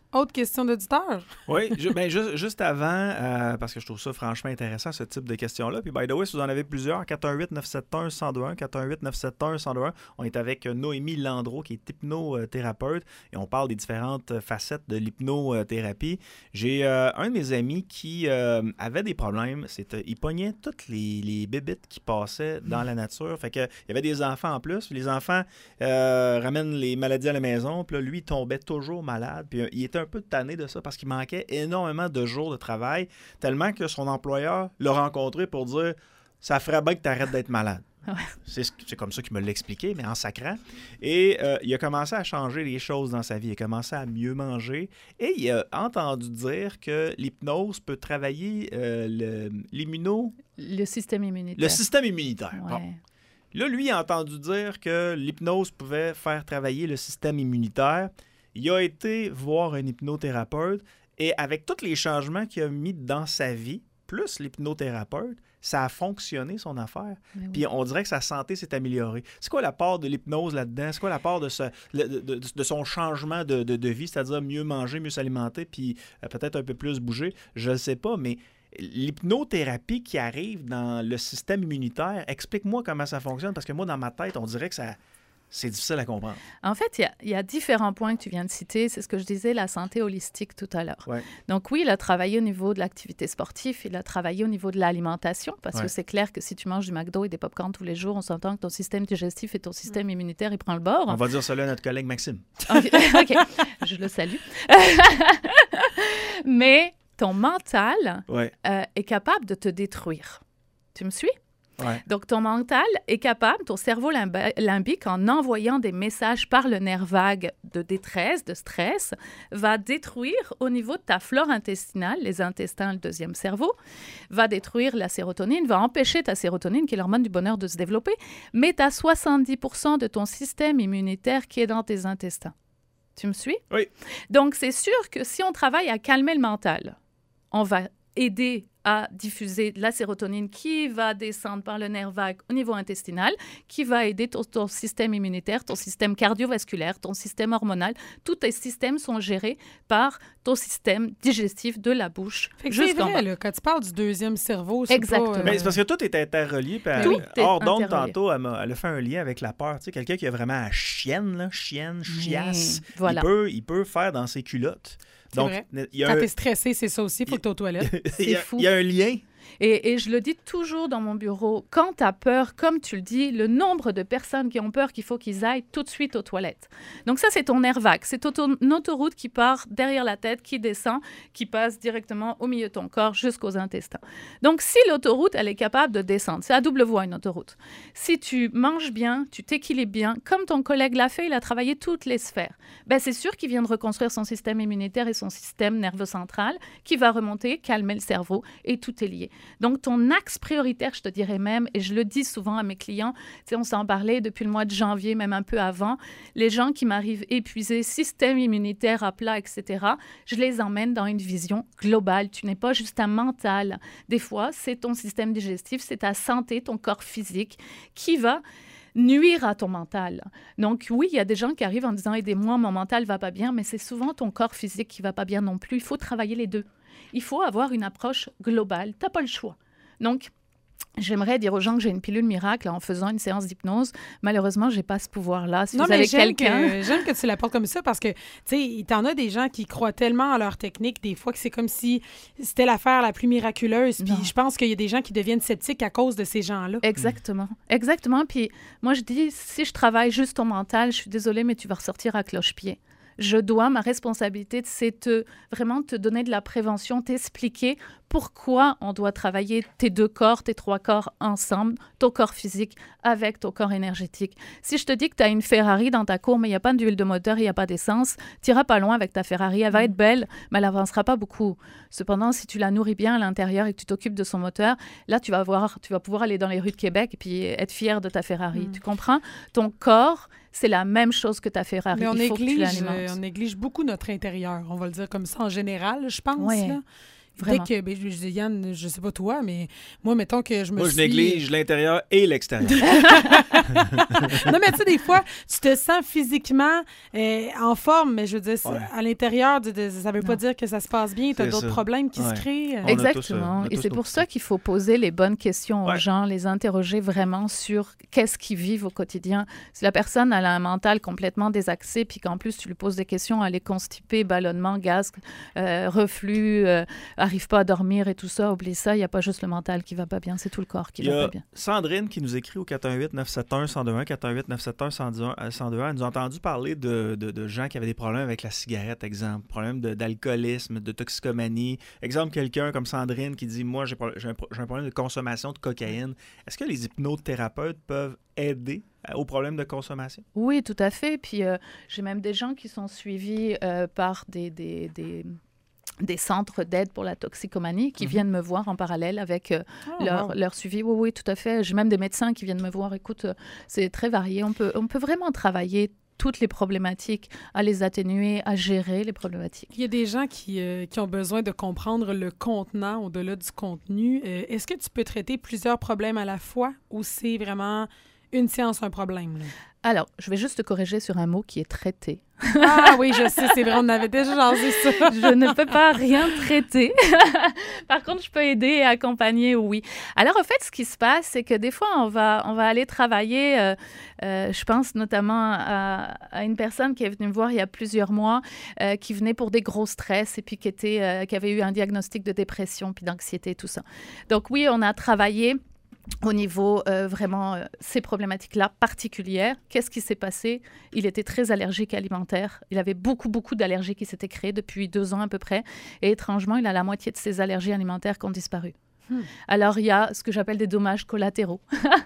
Autre question d'auditeur? Oui, juste avant, parce que je trouve ça franchement intéressant, ce type de questions-là. Puis, by the way, si vous en avez plusieurs, 418-971-1021, 418-971-1021. On est avec Noémie Landreau, qui est hypnothérapeute, et on parle des différentes facettes de l'hypnothérapie. J'ai un de mes amis qui avait des problèmes. Il pognait toutes les bébites qui passaient dans la nature. Fait que, il y avait des enfants en plus. Puis les enfants ramènent les maladies à la maison. Puis là, lui, il tombait toujours malade. Puis il était un peu tanné de ça parce qu'il manquait énormément de jours de travail, tellement que son employeur l'a rencontré pour dire « ça ferait bien que tu arrêtes d'être malade ». Ouais. C'est comme ça qu'il me l'a expliqué, mais en sacrant. Et il a commencé à changer les choses dans sa vie. Il a commencé à mieux manger. Et il a entendu dire que l'hypnose peut travailler le système immunitaire. Le système immunitaire. Ouais. Bon. Là, lui, il a entendu dire que l'hypnose pouvait faire travailler le système immunitaire. Il a été voir un hypnothérapeute et avec tous les changements qu'il a mis dans sa vie, plus l'hypnothérapeute, ça a fonctionné, son affaire. Puis on dirait que sa santé s'est améliorée. C'est quoi la part de l'hypnose là-dedans? C'est quoi la part de son changement de vie, c'est-à-dire mieux manger, mieux s'alimenter, puis peut-être un peu plus bouger? Je ne sais pas, mais l'hypnothérapie qui arrive dans le système immunitaire, explique-moi comment ça fonctionne, parce que moi, dans ma tête, on dirait que c'est difficile à comprendre. En fait, il y a différents points que tu viens de citer. C'est ce que je disais, la santé holistique tout à l'heure. Ouais. Donc oui, il a travaillé au niveau de l'activité sportive, il a travaillé au niveau de l'alimentation, parce que c'est clair que si tu manges du McDo et des pop-corn tous les jours, on s'entend que ton système digestif et ton système immunitaire, il prend le bord. On va dire cela à notre collègue Maxime. OK, je le salue. Mais ton mental est capable de te détruire. Tu me suis? Ouais. Donc, ton mental est capable, ton cerveau limbique, en envoyant des messages par le nerf vague de détresse, de stress, va détruire au niveau de ta flore intestinale, les intestins, le deuxième cerveau, va détruire la sérotonine, va empêcher ta sérotonine, qui est l'hormone du bonheur, de se développer, mais tu as 70% de ton système immunitaire qui est dans tes intestins. Tu me suis? Oui. Donc, c'est sûr que si on travaille à calmer le mental, on va aider à diffuser de la sérotonine qui va descendre par le nerf vague au niveau intestinal, qui va aider ton système immunitaire, ton système cardiovasculaire, ton système hormonal. Tous tes systèmes sont gérés par ton système digestif de la bouche. C'est vrai, là, quand tu parles du deuxième cerveau, c'est exactement. pas... Mais c'est parce que tout est interrelié. Hors d'onde, tantôt, elle a fait un lien avec la peur. Tu sais, quelqu'un qui a vraiment la chienne, chiasse, voilà. il peut faire dans ses culottes. Donc, quand t'es stressé, c'est ça aussi, il faut que t'es aux toilettes. C'est fou. Il y a un lien. Et je le dis toujours dans mon bureau, quand tu as peur, comme tu le dis, le nombre de personnes qui ont peur qu'il faut qu'ils aillent tout de suite aux toilettes. Donc ça, c'est ton nerf vague. C'est une autoroute qui part derrière la tête, qui descend, qui passe directement au milieu de ton corps jusqu'aux intestins. Donc si l'autoroute, elle est capable de descendre, c'est à double voie une autoroute. Si tu manges bien, tu t'équilibres bien, comme ton collègue l'a fait, il a travaillé toutes les sphères. Ben, c'est sûr qu'il vient de reconstruire son système immunitaire et son système nerveux central, qui va remonter, calmer le cerveau, et tout est lié. Donc, ton axe prioritaire, je te dirais même, et je le dis souvent à mes clients, tu sais, on s'en parlait depuis le mois de janvier, même un peu avant, les gens qui m'arrivent épuisés, système immunitaire à plat, etc., je les emmène dans une vision globale. Tu n'es pas juste un mental. Des fois, c'est ton système digestif, c'est ta santé, ton corps physique qui va nuire à ton mental. Donc oui, il y a des gens qui arrivent en disant « Aidez-moi, mon mental va pas bien », mais c'est souvent ton corps physique qui va pas bien non plus. Il faut travailler les deux. Il faut avoir une approche globale. Tu n'as pas le choix. Donc, j'aimerais dire aux gens que j'ai une pilule miracle en faisant une séance d'hypnose. Malheureusement, je n'ai pas ce pouvoir-là. Si vous avez quelqu'un... J'aime que tu l'apportes comme ça parce que, tu sais, il t'en a des gens qui croient tellement en leur technique, des fois que c'est comme si c'était l'affaire la plus miraculeuse. Puis je pense qu'il y a des gens qui deviennent sceptiques à cause de ces gens-là. Exactement. Exactement. Puis moi, je dis, si je travaille juste ton mental, je suis désolée, mais tu vas ressortir à cloche-pied. Ma responsabilité, c'est vraiment te donner de la prévention, t'expliquer pourquoi on doit travailler tes deux corps, tes trois corps ensemble, ton corps physique avec ton corps énergétique. Si je te dis que tu as une Ferrari dans ta cour, mais il n'y a pas d'huile de moteur, il n'y a pas d'essence, tu n'iras pas loin avec ta Ferrari. Elle va être belle, mais elle n'avancera pas beaucoup. Cependant, si tu la nourris bien à l'intérieur et que tu t'occupes de son moteur, là, tu vas pouvoir aller dans les rues de Québec et puis être fier de ta Ferrari. Tu comprends? Ton corps, c'est la même chose que ta Ferrari. Mais on néglige beaucoup notre intérieur, on va le dire comme ça en général, je pense. Ouais. Là. Vraiment. Dès que, ben, je dis, Yann, je sais pas toi, mais moi, mettons que je me Moi, suis... je néglige l'intérieur et l'extérieur. Non, mais tu sais, des fois, tu te sens physiquement en forme, mais je veux dire, à l'intérieur, ça veut pas dire que ça se passe bien. Tu as C'est d'autres ça. problèmes qui se créent. On a Exactement. tous, Et c'est nos pour petits ça qu'il faut poser les bonnes questions aux Ouais. gens, les interroger vraiment sur qu'est-ce qu'ils vivent au quotidien. Si la personne elle a un mental complètement désaxé, puis qu'en plus tu lui poses des questions, elle est constipée, ballonnement, gaz, reflux, arrive pas à dormir et tout ça, oublie ça, il n'y a pas juste le mental qui va pas bien, c'est tout le corps qui Il y va a pas bien. Sandrine qui nous écrit au 418-971-1021, 418-971-1021. Elle nous a entendu parler de gens qui avaient des problèmes avec la cigarette, exemple. Problème d'alcoolisme, de toxicomanie. Exemple, quelqu'un comme Sandrine qui dit « Moi, j'ai un problème de consommation de cocaïne. » Est-ce que les hypnothérapeutes peuvent aider au problème de consommation? Oui, tout à fait. Puis j'ai même des gens qui sont suivis par des centres d'aide pour la toxicomanie qui viennent me voir en parallèle avec leur suivi. Oui, oui, tout à fait. J'ai même des médecins qui viennent me voir. Écoute, c'est très varié. On peut vraiment travailler toutes les problématiques, à les atténuer, à gérer les problématiques. Il y a des gens qui ont besoin de comprendre le contenant au-delà du contenu. Est-ce que tu peux traiter plusieurs problèmes à la fois ou c'est vraiment une séance, un problème? Là? Alors, je vais juste te corriger sur un mot qui est traité. Ah oui, je sais, c'est vrai, on avait déjà jasé ça. Je ne peux pas rien traiter. Par contre, je peux aider et accompagner, oui. Alors, en fait, ce qui se passe, c'est que des fois, on va aller travailler, je pense notamment à une personne qui est venue me voir il y a plusieurs mois, qui venait pour des gros stress et puis qui avait eu un diagnostic de dépression puis d'anxiété, tout ça. Donc oui, on a travaillé au niveau vraiment ces problématiques-là particulières. Qu'est-ce qui s'est passé? Il était très allergique alimentaire. Il avait beaucoup d'allergies qui s'étaient créées depuis 2 ans à peu près. Et étrangement, il a la moitié de ses allergies alimentaires qui ont disparu. Alors, il y a ce que j'appelle des dommages collatéraux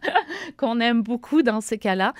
qu'on aime beaucoup dans ces cas-là.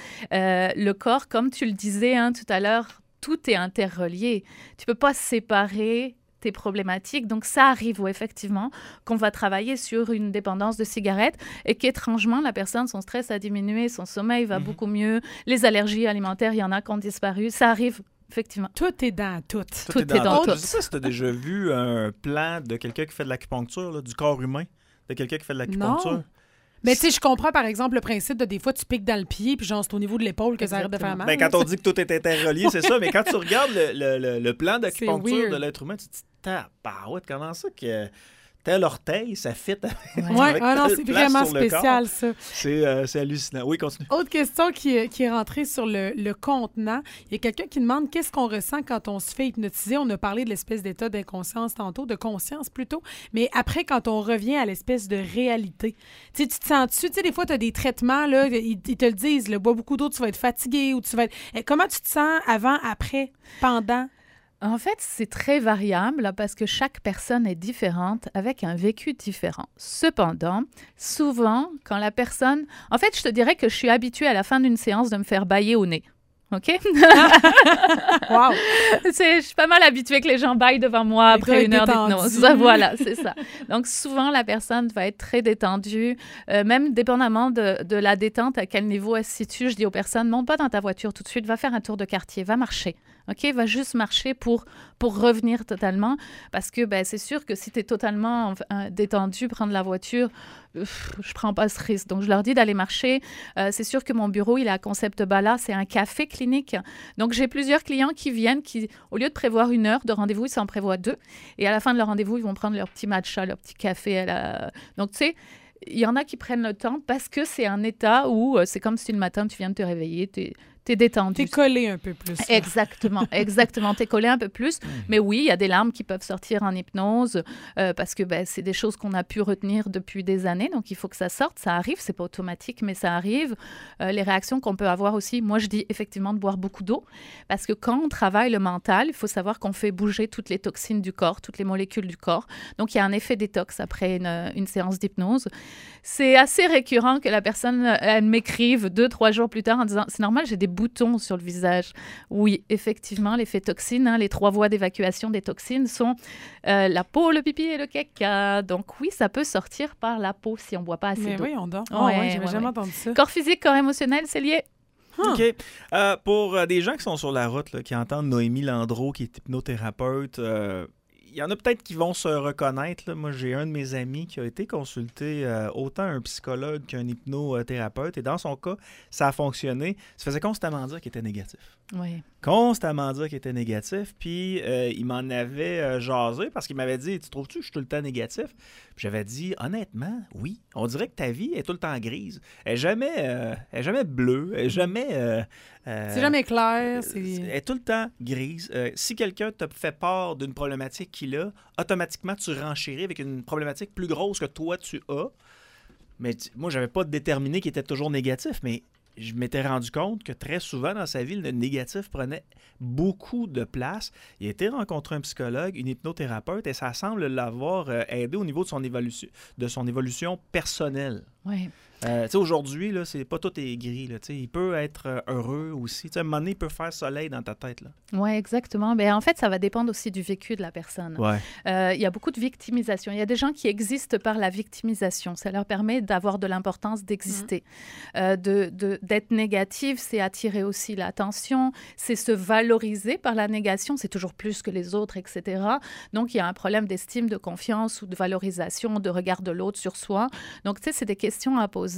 Le corps, comme tu le disais tout à l'heure, tout est interrelié. Tu ne peux pas séparer tes problématiques. Donc, ça arrive, effectivement, qu'on va travailler sur une dépendance de cigarette et qu'étrangement, la personne, son stress a diminué, son sommeil va beaucoup mieux, les allergies alimentaires, il y en a qui ont disparu. Ça arrive, effectivement. Tout est dans tout. Tout est dans tout. Je sais pas si tu as déjà vu un plan de quelqu'un qui fait de l'acupuncture, là, du corps humain, de quelqu'un qui fait de l'acupuncture. Non. Mais tu sais, je comprends par exemple le principe de des fois tu piques dans le pied puis genre c'est au niveau de l'épaule que ça arrête de faire mal. Ben, quand on dit que tout est interrelié, c'est ça. Mais quand tu regardes le plan d'acupuncture de l'être humain, tu te dis, tabarouette, comment ça que tel orteil, ça fit avec non, telle c'est place vraiment sur le spécial, corps. ça. C'est hallucinant. Oui, continue. Autre question qui est rentrée sur le contenant. Il y a quelqu'un qui demande qu'est-ce qu'on ressent quand on se fait hypnotiser. On a parlé de l'espèce d'état d'inconscience tantôt, de conscience plutôt. Mais après, quand on revient à l'espèce de réalité, tu te sens-tu, tu sais, des fois, tu as des traitements, là, ils te le disent, là, bois beaucoup d'eau, tu vas être fatigué ou tu vas être... Comment tu te sens avant, après, pendant? En fait, c'est très variable parce que chaque personne est différente avec un vécu différent. Cependant, souvent, quand la personne... En fait, je te dirais que je suis habituée à la fin d'une séance de me faire bâiller au nez. OK? Wow! Je suis pas mal habituée que les gens baillent devant moi après une heure d'hypnose. Voilà, c'est ça. Donc, souvent, la personne va être très détendue, même dépendamment de la détente, à quel niveau elle se situe. Je dis aux personnes, monte pas dans ta voiture tout de suite, va faire un tour de quartier, va marcher. OK? Va juste marcher pour revenir totalement. Parce que c'est sûr que si tu es totalement détendu, prendre la voiture, je prends pas ce risque. Donc, je leur dis d'aller marcher. C'est sûr que mon bureau, il a un concept Bala, c'est un café clinique. Donc, j'ai plusieurs clients qui viennent, qui, au lieu de prévoir 1 heure de rendez-vous, ils s'en prévoient 2. Et à la fin de leur rendez-vous, ils vont prendre leur petit matcha, leur petit café. Donc, tu sais, il y en a qui prennent le temps parce que c'est un état où c'est comme si le matin, tu viens de te réveiller, t'es détendu. T'es collé un peu plus. Exactement. T'es collé un peu plus. Mais oui, il y a des larmes qui peuvent sortir en hypnose parce que c'est des choses qu'on a pu retenir depuis des années. Donc, il faut que ça sorte. Ça arrive. C'est pas automatique, mais ça arrive. Les réactions qu'on peut avoir aussi, moi, je dis effectivement de boire beaucoup d'eau parce que quand on travaille le mental, il faut savoir qu'on fait bouger toutes les toxines du corps, toutes les molécules du corps. Donc, il y a un effet détox après une séance d'hypnose. C'est assez récurrent que la personne, elle m'écrive 2-3 jours plus tard en disant « C'est normal, j'ai des boutons sur le visage. » Oui, effectivement, l'effet toxine, les 3 voies d'évacuation des toxines sont la peau, le pipi et le caca. Donc oui, ça peut sortir par la peau si on ne boit pas assez d'eau. Mais oui, on dort. J'avais jamais entendu ça. Corps physique, corps émotionnel, c'est lié. OK. Pour des gens qui sont sur la route, là, qui entendent Noémie Landreau, qui est hypnothérapeute, il y en a peut-être qui vont se reconnaître. Là. Moi, j'ai un de mes amis qui a été consulté autant un psychologue qu'un hypnothérapeute. Et dans son cas, ça a fonctionné. Il se faisait constamment dire qu'il était négatif. Oui. Constamment dire qu'il était négatif. Puis, il m'en avait jasé parce qu'il m'avait dit « Tu trouves-tu que je suis tout le temps négatif? » Puis j'avais dit « Honnêtement, oui. On dirait que ta vie est tout le temps grise. Elle n'est jamais bleue. Elle n'est jamais... c'est jamais clair. Elle est tout le temps grise. Si quelqu'un te fait part d'une problématique qu'il a, automatiquement, tu renchéris avec une problématique plus grosse que toi, tu as. Mais moi, je n'avais pas déterminé qu'il était toujours négatif, mais je m'étais rendu compte que très souvent dans sa vie, le négatif prenait beaucoup de place. Il a été rencontrer un psychologue, une hypnothérapeute, et ça semble l'avoir aidé au niveau de son évolution personnelle. Oui. Aujourd'hui, là, c'est pas tout est gris. Là, il peut être heureux aussi. À un moment donné, il peut faire soleil dans ta tête. Oui, exactement. Mais en fait, ça va dépendre aussi du vécu de la personne. Ouais. Y a beaucoup de victimisation. Il y a des gens qui existent par la victimisation. Ça leur permet d'avoir de l'importance, d'exister. D'être négatif, c'est attirer aussi l'attention, c'est se valoriser par la négation. C'est toujours plus que les autres, etc. Donc, il y a un problème d'estime, de confiance ou de valorisation, de regard de l'autre sur soi. Donc, tu sais, c'est des questions à poser.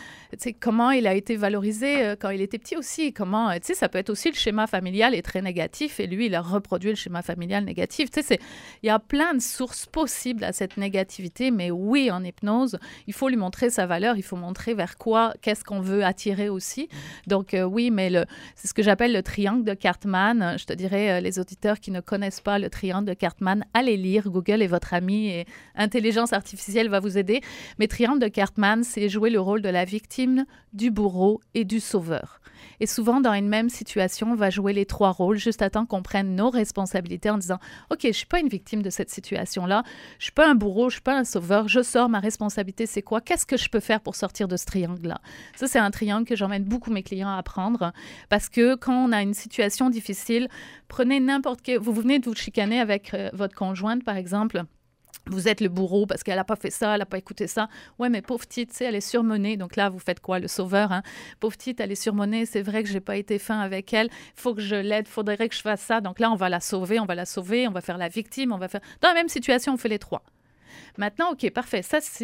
Comment il a été valorisé quand il était petit aussi. Comment, ça peut être aussi le schéma familial est très négatif et lui, il a reproduit le schéma familial négatif. Il y a plein de sources possibles à cette négativité, mais oui, en hypnose, il faut lui montrer sa valeur, il faut montrer vers quoi, qu'est-ce qu'on veut attirer aussi. Donc oui, mais c'est ce que j'appelle le triangle de Cartman. Je te dirais, les auditeurs qui ne connaissent pas le triangle de Cartman, allez lire, Google est votre ami et intelligence artificielle va vous aider. Mais triangle de Cartman, c'est jouer le rôle de la victime, du bourreau et du sauveur. Et souvent, dans une même situation, on va jouer les trois rôles juste à temps qu'on prenne nos responsabilités en disant « OK, je ne suis pas une victime de cette situation-là, je ne suis pas un bourreau, je ne suis pas un sauveur, je sors, ma responsabilité, c'est quoi? Qu'est-ce que je peux faire pour sortir de ce triangle-là? » Ça, c'est un triangle que j'emmène beaucoup mes clients à apprendre parce que quand on a une situation difficile, prenez n'importe quel... Vous venez de vous chicaner avec votre conjointe, par exemple. Vous êtes le bourreau parce qu'elle n'a pas fait ça, elle n'a pas écouté ça. Ouais, mais pauvre petite, elle est surmenée. Donc là, vous faites quoi? Le sauveur, hein? Pauvre petite, elle est surmenée. C'est vrai que je n'ai pas été fin avec elle. Il faut que je l'aide. Il faudrait que je fasse ça. Donc là, on va la sauver. On va faire la victime. Dans la même situation, on fait les trois. Maintenant, OK, parfait.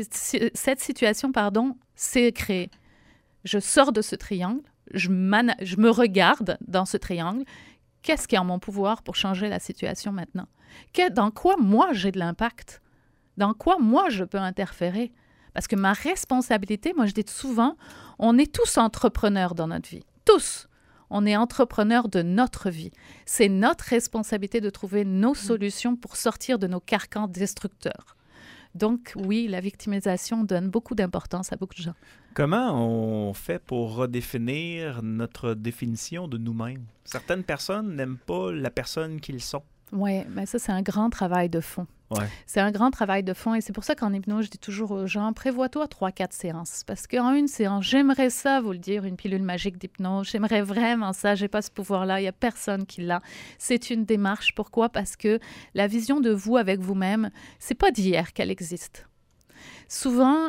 Cette situation, c'est créé. Je sors de ce triangle. Je me regarde dans ce triangle. Qu'est-ce qui est en mon pouvoir pour changer la situation maintenant? Dans quoi, moi, j'ai de l'impact? Dans quoi, moi, je peux interférer? Parce que ma responsabilité, moi, je dis souvent, on est tous entrepreneurs dans notre vie. Tous. On est entrepreneurs de notre vie. C'est notre responsabilité de trouver nos solutions pour sortir de nos carcans destructeurs. Donc, oui, la victimisation donne beaucoup d'importance à beaucoup de gens. Comment on fait pour redéfinir notre définition de nous-mêmes? Certaines personnes n'aiment pas la personne qu'ils sont. Oui, mais ça, c'est un grand travail de fond. Ouais. C'est un grand travail de fond et c'est pour ça qu'en hypnose, je dis toujours aux gens, prévois-toi 3-4 séances. Parce qu'en une séance, j'aimerais ça, vous le dire, une pilule magique d'hypnose. J'aimerais vraiment ça. J'ai pas ce pouvoir-là. Il n'y a personne qui l'a. C'est une démarche. Pourquoi? Parce que la vision de vous avec vous-même, c'est pas d'hier qu'elle existe. Souvent,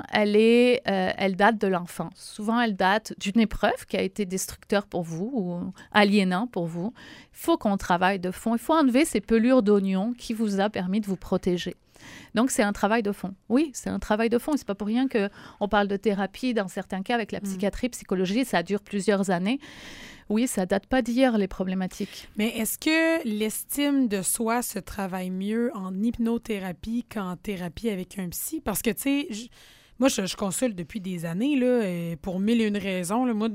elle date de l'enfance. Souvent, elle date d'une épreuve qui a été destructeur pour vous ou aliénant pour vous. Il faut qu'on travaille de fond. Il faut enlever ces pelures d'oignon qui vous a permis de vous protéger. Donc, c'est un travail de fond. Oui, c'est un travail de fond. C'est pas pour rien qu'on parle de thérapie, dans certains cas, avec la psychiatrie, psychologie. Ça dure plusieurs années. Oui, ça date pas d'hier, les problématiques. Mais est-ce que l'estime de soi se travaille mieux en hypnothérapie qu'en thérapie avec un psy? Parce que, tu sais, moi, je consulte depuis des années, là, pour 1001 raisons. Là. Moi,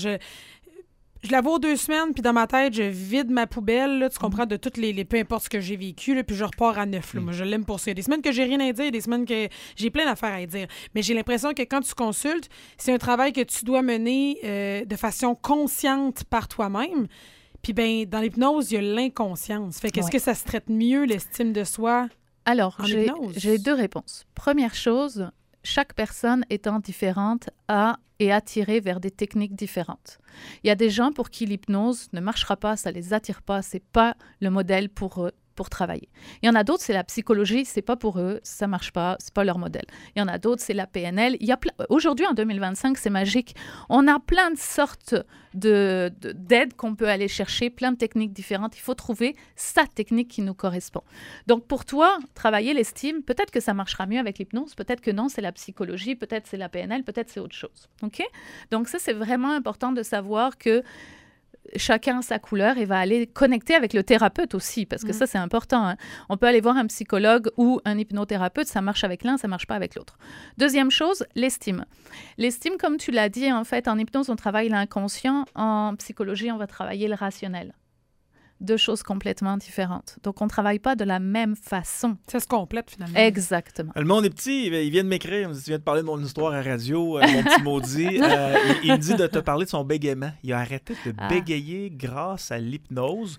je la vois 2 semaines, puis dans ma tête, je vide ma poubelle, là, tu comprends, de toutes les peu importe ce que j'ai vécu, là, puis je repars à neuf. Là. Moi, je l'aime pour ça. Il y a des semaines que j'ai rien à dire, des semaines que j'ai plein d'affaires à dire. Mais j'ai l'impression que quand tu consultes, c'est un travail que tu dois mener de façon consciente par toi-même. Puis, ben dans l'hypnose, il y a l'inconscience. Fait qu'est-ce que ça se traite mieux, l'estime de soi? Alors, j'ai 2 réponses. Première chose, chaque personne étant différente est attirée vers des techniques différentes. Il y a des gens pour qui l'hypnose ne marchera pas, ça les attire pas, c'est pas le modèle pour eux. pour travailler. Il y en a d'autres, c'est la psychologie, c'est pas pour eux, ça marche pas, c'est pas leur modèle. Il y en a d'autres, c'est la PNL. Aujourd'hui, en 2025, c'est magique. On a plein de sortes d'aides qu'on peut aller chercher, plein de techniques différentes. Il faut trouver sa technique qui nous correspond. Donc, pour toi, travailler l'estime, peut-être que ça marchera mieux avec l'hypnose, peut-être que non, c'est la psychologie, peut-être c'est la PNL, peut-être c'est autre chose. OK? Donc, ça, c'est vraiment important de savoir que chacun a sa couleur et va aller connecter avec le thérapeute aussi, parce que ça, c'est important. Hein. On peut aller voir un psychologue ou un hypnothérapeute, ça marche avec l'un, ça marche pas avec l'autre. Deuxième chose, l'estime. L'estime, comme tu l'as dit, en fait, en hypnose, on travaille l'inconscient, en psychologie, on va travailler le rationnel. Deux choses complètement différentes. Donc, on ne travaille pas de la même façon. Ça se complète, finalement. Exactement. Le monde est petit, il vient de m'écrire, tu viens de parler de mon histoire à radio, mon petit maudit. Il me dit de te parler de son bégaiement. Il a arrêté de bégayer grâce à l'hypnose.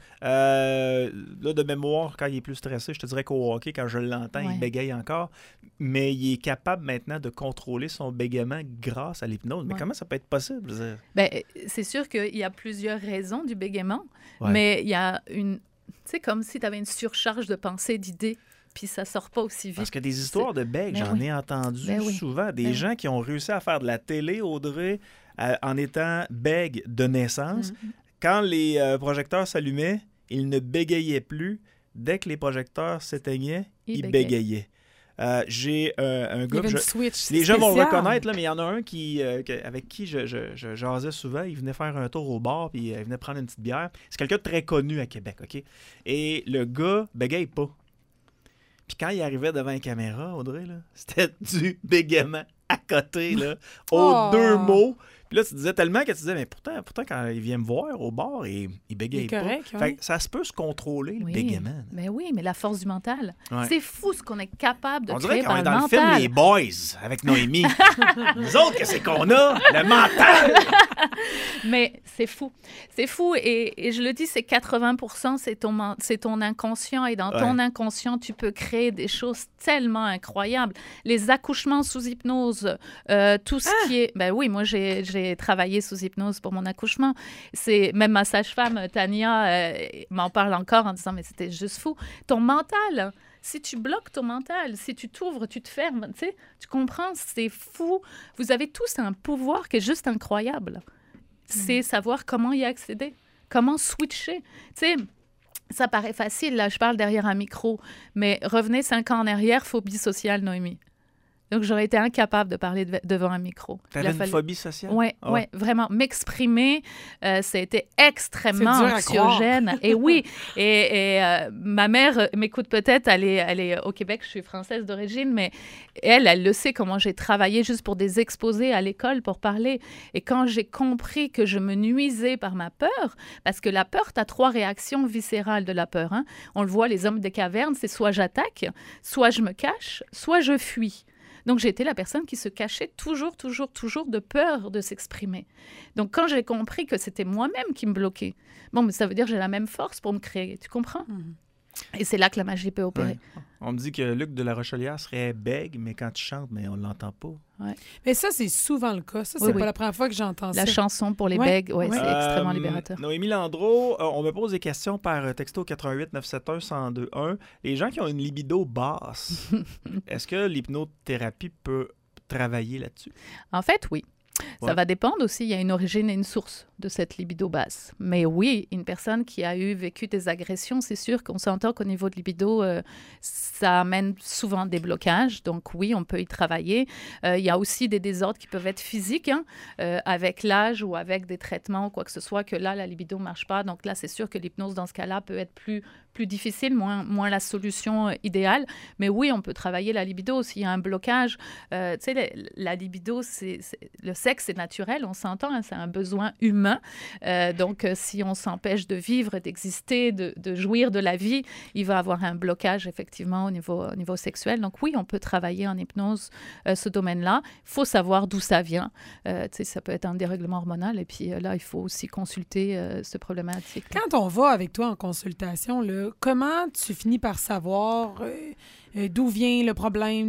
Là, de mémoire, quand il est plus stressé, je te dirais qu'au hockey, quand je l'entends, il bégaye encore. Mais il est capable maintenant de contrôler son bégaiement grâce à l'hypnose. Mais comment ça peut être possible? Ben, c'est sûr qu'il y a plusieurs raisons du bégaiement, mais il y a une... C'est comme si tu avais une surcharge de pensée, d'idées, puis ça sort pas aussi vite. Parce que des histoires de bègues, j'en ai entendu souvent. Des gens qui ont réussi à faire de la télé, Audrey, en étant bègues de naissance. Quand les projecteurs s'allumaient, ils ne bégayaient plus. Dès que les projecteurs s'éteignaient, ils bégayaient. J'ai un gars... Les gens vont le reconnaître, là, mais il y en a un avec qui je jasais souvent. Il venait faire un tour au bar, puis il venait prendre une petite bière. C'est quelqu'un de très connu à Québec, OK? Et le gars bégaye pas. Puis quand il arrivait devant une caméra, Audrey, là, c'était du bégaiement à côté, là, aux deux mots. Puis là, tu disais tellement que tu disais, mais pourtant quand il vient me voir au bar, il bégaye pas. Fait que ça se peut se contrôler, le bégaiement. Mais oui, mais la force du mental. C'est fou ce qu'on est capable de créer par le mental. On dirait qu'on est dans le film Les Boys avec Noémie. Nous autres, qu'est-ce qu'on a? Le mental! Mais c'est fou. C'est fou. Et je le dis, c'est 80%, c'est ton inconscient. Et dans ton inconscient, tu peux créer des choses tellement incroyables. Les accouchements sous hypnose, tout ce qui est... Ben oui, moi, j'ai travaillé sous hypnose pour mon accouchement. Même ma sage-femme, Tania, m'en parle encore en disant, mais c'était juste fou. Ton mental, si tu bloques ton mental, si tu t'ouvres, tu te fermes, tu comprends, c'est fou. Vous avez tous un pouvoir qui est juste incroyable. C'est savoir comment y accéder, comment switcher. Ça paraît facile, là, je parle derrière un micro, mais revenez 5 ans en arrière, phobie sociale, Noémie. Donc, j'aurais été incapable de parler devant un micro. T'avais une phobie sociale? Oui, vraiment. M'exprimer, ça a été extrêmement anxiogène. Et oui, et ma mère m'écoute peut-être, elle est au Québec, je suis française d'origine, mais elle le sait comment j'ai travaillé juste pour des exposés à l'école pour parler. Et quand j'ai compris que je me nuisais par ma peur, parce que la peur, tu as 3 réactions viscérales de la peur. Hein. On le voit, les hommes des cavernes, c'est soit j'attaque, soit je me cache, soit je fuis. Donc, j'ai été la personne qui se cachait toujours de peur de s'exprimer. Donc, quand j'ai compris que c'était moi-même qui me bloquais, mais ça veut dire que j'ai la même force pour me créer. Tu comprends? Et c'est là que la magie peut opérer. Ouais. On me dit que Luc de la Rochelière serait bègue, mais quand tu chantes, mais on ne l'entend pas. Ouais. Mais ça, c'est souvent le cas. Ça, c'est pas la première fois que j'entends ça. La chanson pour les bègues, c'est extrêmement libérateur. Noémie Landreau, on me pose des questions par texto 88 971 1021. Les gens qui ont une libido basse, est-ce que l'hypnothérapie peut travailler là-dessus? En fait, oui. Ça va dépendre aussi, il y a une origine et une source de cette libido basse. Mais oui, une personne qui a vécu des agressions, c'est sûr qu'on s'entend qu'au niveau de libido, ça amène souvent des blocages. Donc oui, on peut y travailler. Il y a aussi des désordres qui peuvent être physiques, avec l'âge ou avec des traitements ou quoi que ce soit, que là, la libido ne marche pas. Donc là, c'est sûr que l'hypnose, dans ce cas-là, peut être plus difficile, moins la solution idéale. Mais oui, on peut travailler la libido s'il y a un blocage. Tu sais, la libido, le sexe, c'est naturel, on s'entend, hein, c'est un besoin humain. Donc, si on s'empêche de vivre, d'exister, de jouir de la vie, il va avoir un blocage, effectivement, au niveau sexuel. Donc, oui, on peut travailler en hypnose ce domaine-là. Il faut savoir d'où ça vient. Tu sais, ça peut être un dérèglement hormonal. Et puis là, il faut aussi consulter ce problématique. Quand on va avec toi en consultation, là, comment tu finis par savoir d'où vient le problème?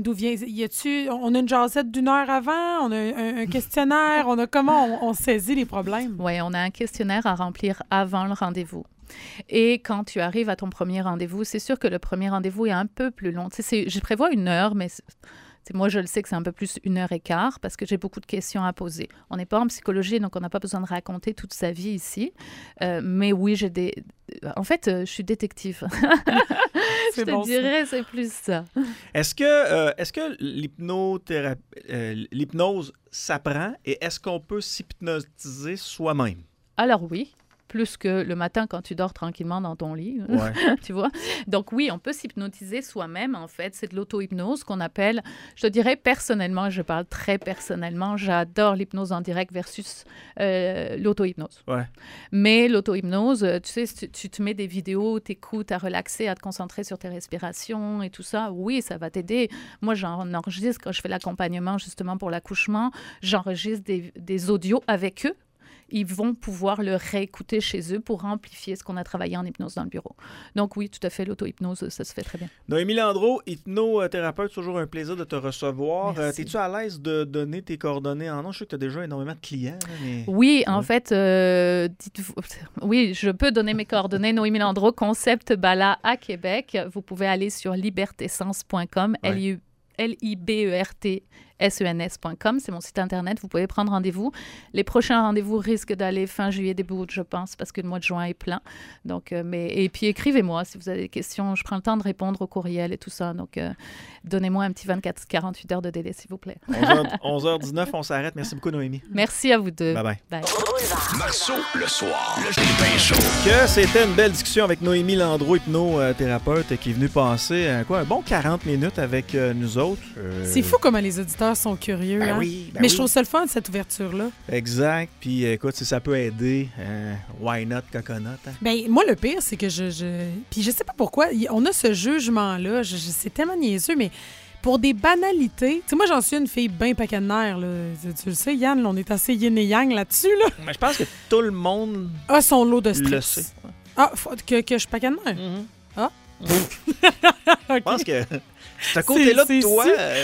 On a une jasette d'1 heure avant? On a un questionnaire? Comment on saisit les problèmes? Oui, on a un questionnaire à remplir avant le rendez-vous. Et quand tu arrives à ton premier rendez-vous, c'est sûr que le premier rendez-vous est un peu plus long. Je prévois 1 heure, mais moi, je le sais que c'est un peu plus 1h15 parce que j'ai beaucoup de questions à poser. On n'est pas en psychologie, donc on n'a pas besoin de raconter toute sa vie ici. Mais oui, en fait, je suis détective. Je te dirais, c'est plus ça. Est-ce que l'hypnose s'apprend et est-ce qu'on peut s'hypnotiser soi-même? Alors oui. Plus que le matin quand tu dors tranquillement dans ton lit, tu vois. Donc oui, on peut s'hypnotiser soi-même, en fait. C'est de l'auto-hypnose qu'on appelle, je te dirais personnellement, je parle très personnellement, j'adore l'hypnose en direct versus l'auto-hypnose. Ouais. Mais l'auto-hypnose, tu sais, tu te mets des vidéos, t'écoutes à relaxer, à te concentrer sur tes respirations et tout ça, oui, ça va t'aider. Moi, j'en enregistre quand je fais l'accompagnement justement pour l'accouchement, j'enregistre des audios avec eux. Ils vont pouvoir le réécouter chez eux pour amplifier ce qu'on a travaillé en hypnose dans le bureau. Donc oui, tout à fait, l'auto-hypnose, ça se fait très bien. Noémie Landreau, hypnothérapeute, toujours un plaisir de te recevoir. Es-tu à l'aise de donner tes coordonnées en nom? Je sais que tu as déjà énormément de clients. Mais... Oui, en fait, oui, je peux donner mes coordonnées. Noémie Landreau, Concept Bala à Québec. Vous pouvez aller sur libertessence.com, libertessens.com, c'est mon site Internet. Vous pouvez prendre rendez-vous. Les prochains rendez-vous risquent d'aller fin juillet, début août, je pense, parce que le mois de juin est plein. Donc, et puis, écrivez-moi si vous avez des questions. Je prends le temps de répondre au courriel et tout ça. Donc, donnez-moi un petit 24-48 heures de délai, s'il vous plaît. 11h19, on s'arrête. Merci beaucoup, Noémie. Merci à vous deux. Bye-bye. Bye. Marceau, le soir, le Stépin Show. Que c'était une belle discussion avec Noémie Landreau, hypnothérapeute, qui est venue passer un bon 40 minutes avec nous autres. C'est fou comment les auditeurs sont curieux. Ben hein? oui, mais je trouve ça le fun, cette ouverture-là. Exact. Puis écoute, si ça peut aider, why not coconut? Hein? Ben, moi, le pire, c'est que Puis je sais pas pourquoi, on a ce jugement-là. C'est tellement niaiseux, mais pour des banalités... Tu sais, moi, j'en suis une fille bien paquet de nerfs. Là. Tu le sais, Yann, là, on est assez yin et yang là-dessus. Là. Mais je pense que tout le monde a son lot de stress. Le sait. Ah, que je suis paquet de nerfs? Mm-hmm. Ah? Okay. Je pense que ce côté-là de toi...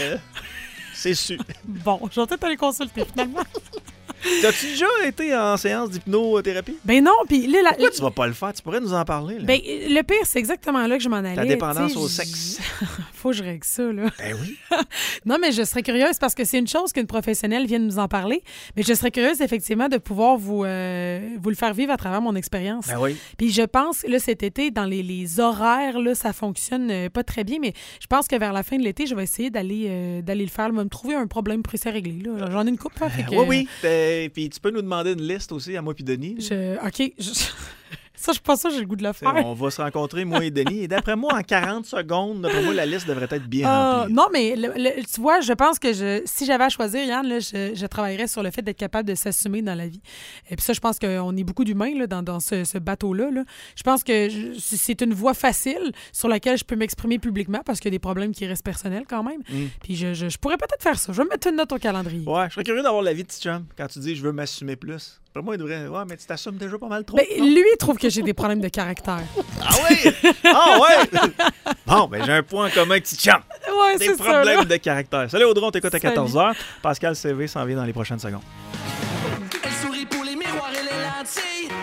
C'est su. Bon, je vais peut-être aller consulter, finalement. T'as-tu déjà été en séance d'hypnothérapie? Ben non, puis là... Pourquoi tu vas pas le faire? Tu pourrais nous en parler, là. Ben, le pire, c'est exactement là que je m'en allais. Ta dépendance au sexe. Faut que je règle ça, là. Ben oui. Non, mais je serais curieuse parce que c'est une chose qu'une professionnelle vienne nous en parler, mais je serais curieuse, effectivement, de pouvoir vous le faire vivre à travers mon expérience. Ben oui. Puis je pense, là, cet été, dans les horaires, là, ça fonctionne pas très bien, mais je pense que vers la fin de l'été, je vais essayer d'aller le faire, me trouver un problème précis à régler, là. J'en ai une couple, fait que... Oui. Puis tu peux nous demander une liste aussi à moi puis Denis. OK. Ça, je pense que j'ai le goût de le faire. On va se rencontrer, moi et Denis. Et d'après moi, en 40 secondes, d'après moi, la liste devrait être bien remplie. Non, mais tu vois, je pense que si j'avais à choisir, Yann, là, je travaillerais sur le fait d'être capable de s'assumer dans la vie. Et puis ça, je pense qu'on est beaucoup d'humains là, dans ce bateau-là. Là. Je pense que c'est une voie facile sur laquelle je peux m'exprimer publiquement parce qu'il y a des problèmes qui restent personnels quand même. Puis je pourrais peut-être faire ça. Je vais me mettre une note au calendrier. Ouais, je serais curieux d'avoir l'avis de petit chum quand tu dis « je veux m'assumer plus ». Pour moi, il devrait... Ouais, mais tu t'assumes déjà pas mal trop. Ben, lui, il trouve que j'ai des problèmes de caractère. Ah oui? Ah ouais? Bon, ben j'ai un point en commun avec petit chum. Ouais, des problèmes de caractère. Salut Audrey, on t'écoute à 14h. Pascal CV s'en vient dans les prochaines secondes.